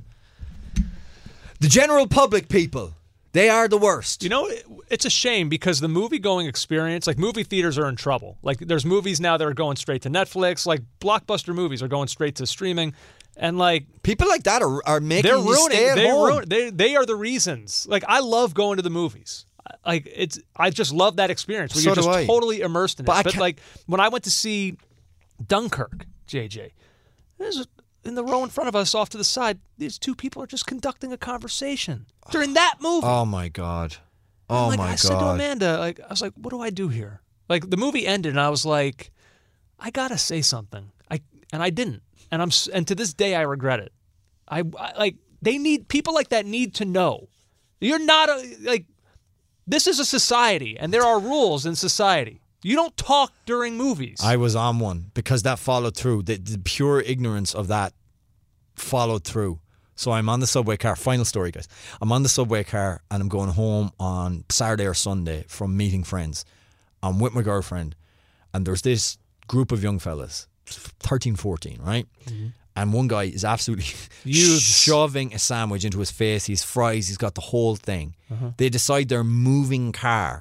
The general public, people, they are the worst. You know, it's a shame because the movie-going experience, like movie theaters are in trouble. Like there's movies now that are going straight to Netflix. Like blockbuster movies are going straight to streaming. And like people like that are, are making they're you ruining, stay at they're home. Ruin, they they are the reasons. Like I love going to the movies. Like it's I just love that experience where so you're just I. totally immersed in but it. I But can't... like when I went to see Dunkirk, J J, there's a, in the row in front of us off to the side, these two people are just conducting a conversation during that movie. Oh my God. Oh like, my I God. I said to Amanda, like I was like, what do I do here? Like the movie ended and I was like, I gotta say something. I and I didn't. And I'm and to this day I regret it. I, I like they need people like that need to know you're not a, like this is a society and there are rules in society. You don't talk during movies. I was on one because that followed through. The, the pure ignorance of that followed through. So I'm on the subway car. Final story, guys. I'm on the subway car and I'm going home on Saturday or Sunday from meeting friends. I'm with my girlfriend and there's this group of young fellas, thirteen, fourteen, right? Mm-hmm. And one guy is absolutely shoving a sandwich into his face. He's fries. He's got the whole thing. Uh-huh. They decide they're moving car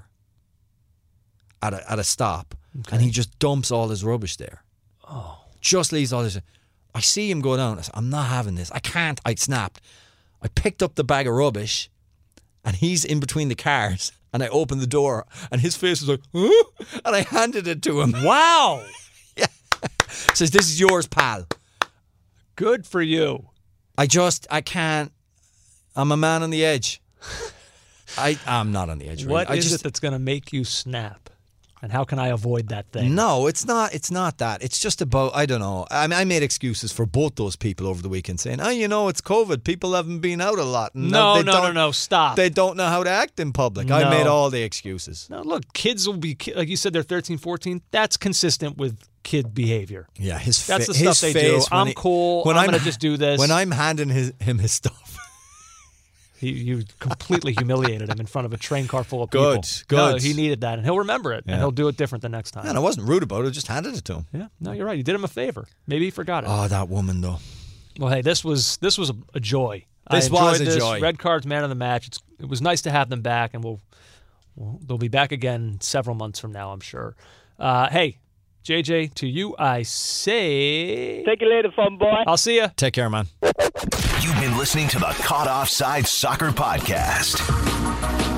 at a, at a stop. Okay. And he just dumps all his rubbish there. Oh. Just leaves all his... I see him go down. I said, I'm not having this. I can't. I snapped. I picked up the bag of rubbish and he's in between the cars and I opened the door and his face was like, huh? And I handed it to him. Wow. Yeah. Says, this is yours, pal. Good for you. I just, I can't. I'm a man on the edge. I, I'm not on the edge. Really. What I is just, it that's going to make you snap? And how can I avoid that thing? No, it's not. It's not that. It's just about, I don't know. I mean, I made excuses for both those people over the weekend saying, oh, you know, it's COVID. People haven't been out a lot. And no, they no, don't, no, no. Stop. They don't know how to act in public. No. I made all the excuses. No, look, kids will be, like you said, they're thirteen, fourteen. That's consistent with kid behavior. Yeah, his fa- That's the his stuff they do. I'm he, cool. When I'm, I'm going to just do this. When I'm handing his, him his stuff. He, you completely humiliated him in front of a train car full of good, people. Good, No, he needed that, and he'll remember it, yeah. and he'll do it different the next time. And I wasn't rude about it. I just handed it to him. Yeah, no, you're right. You did him a favor. Maybe he forgot it. Oh, that woman, though. Well, hey, this was this was a, a joy. This I enjoyed was a this. joy. Red Card's man of the match. It's, it was nice to have them back, and we'll, we'll they'll be back again several months from now, I'm sure. Uh, hey, J J, to you I say... Take it later, fun boy. I'll see you. Take care, man. You've been listening to the Caught Offside Soccer Podcast.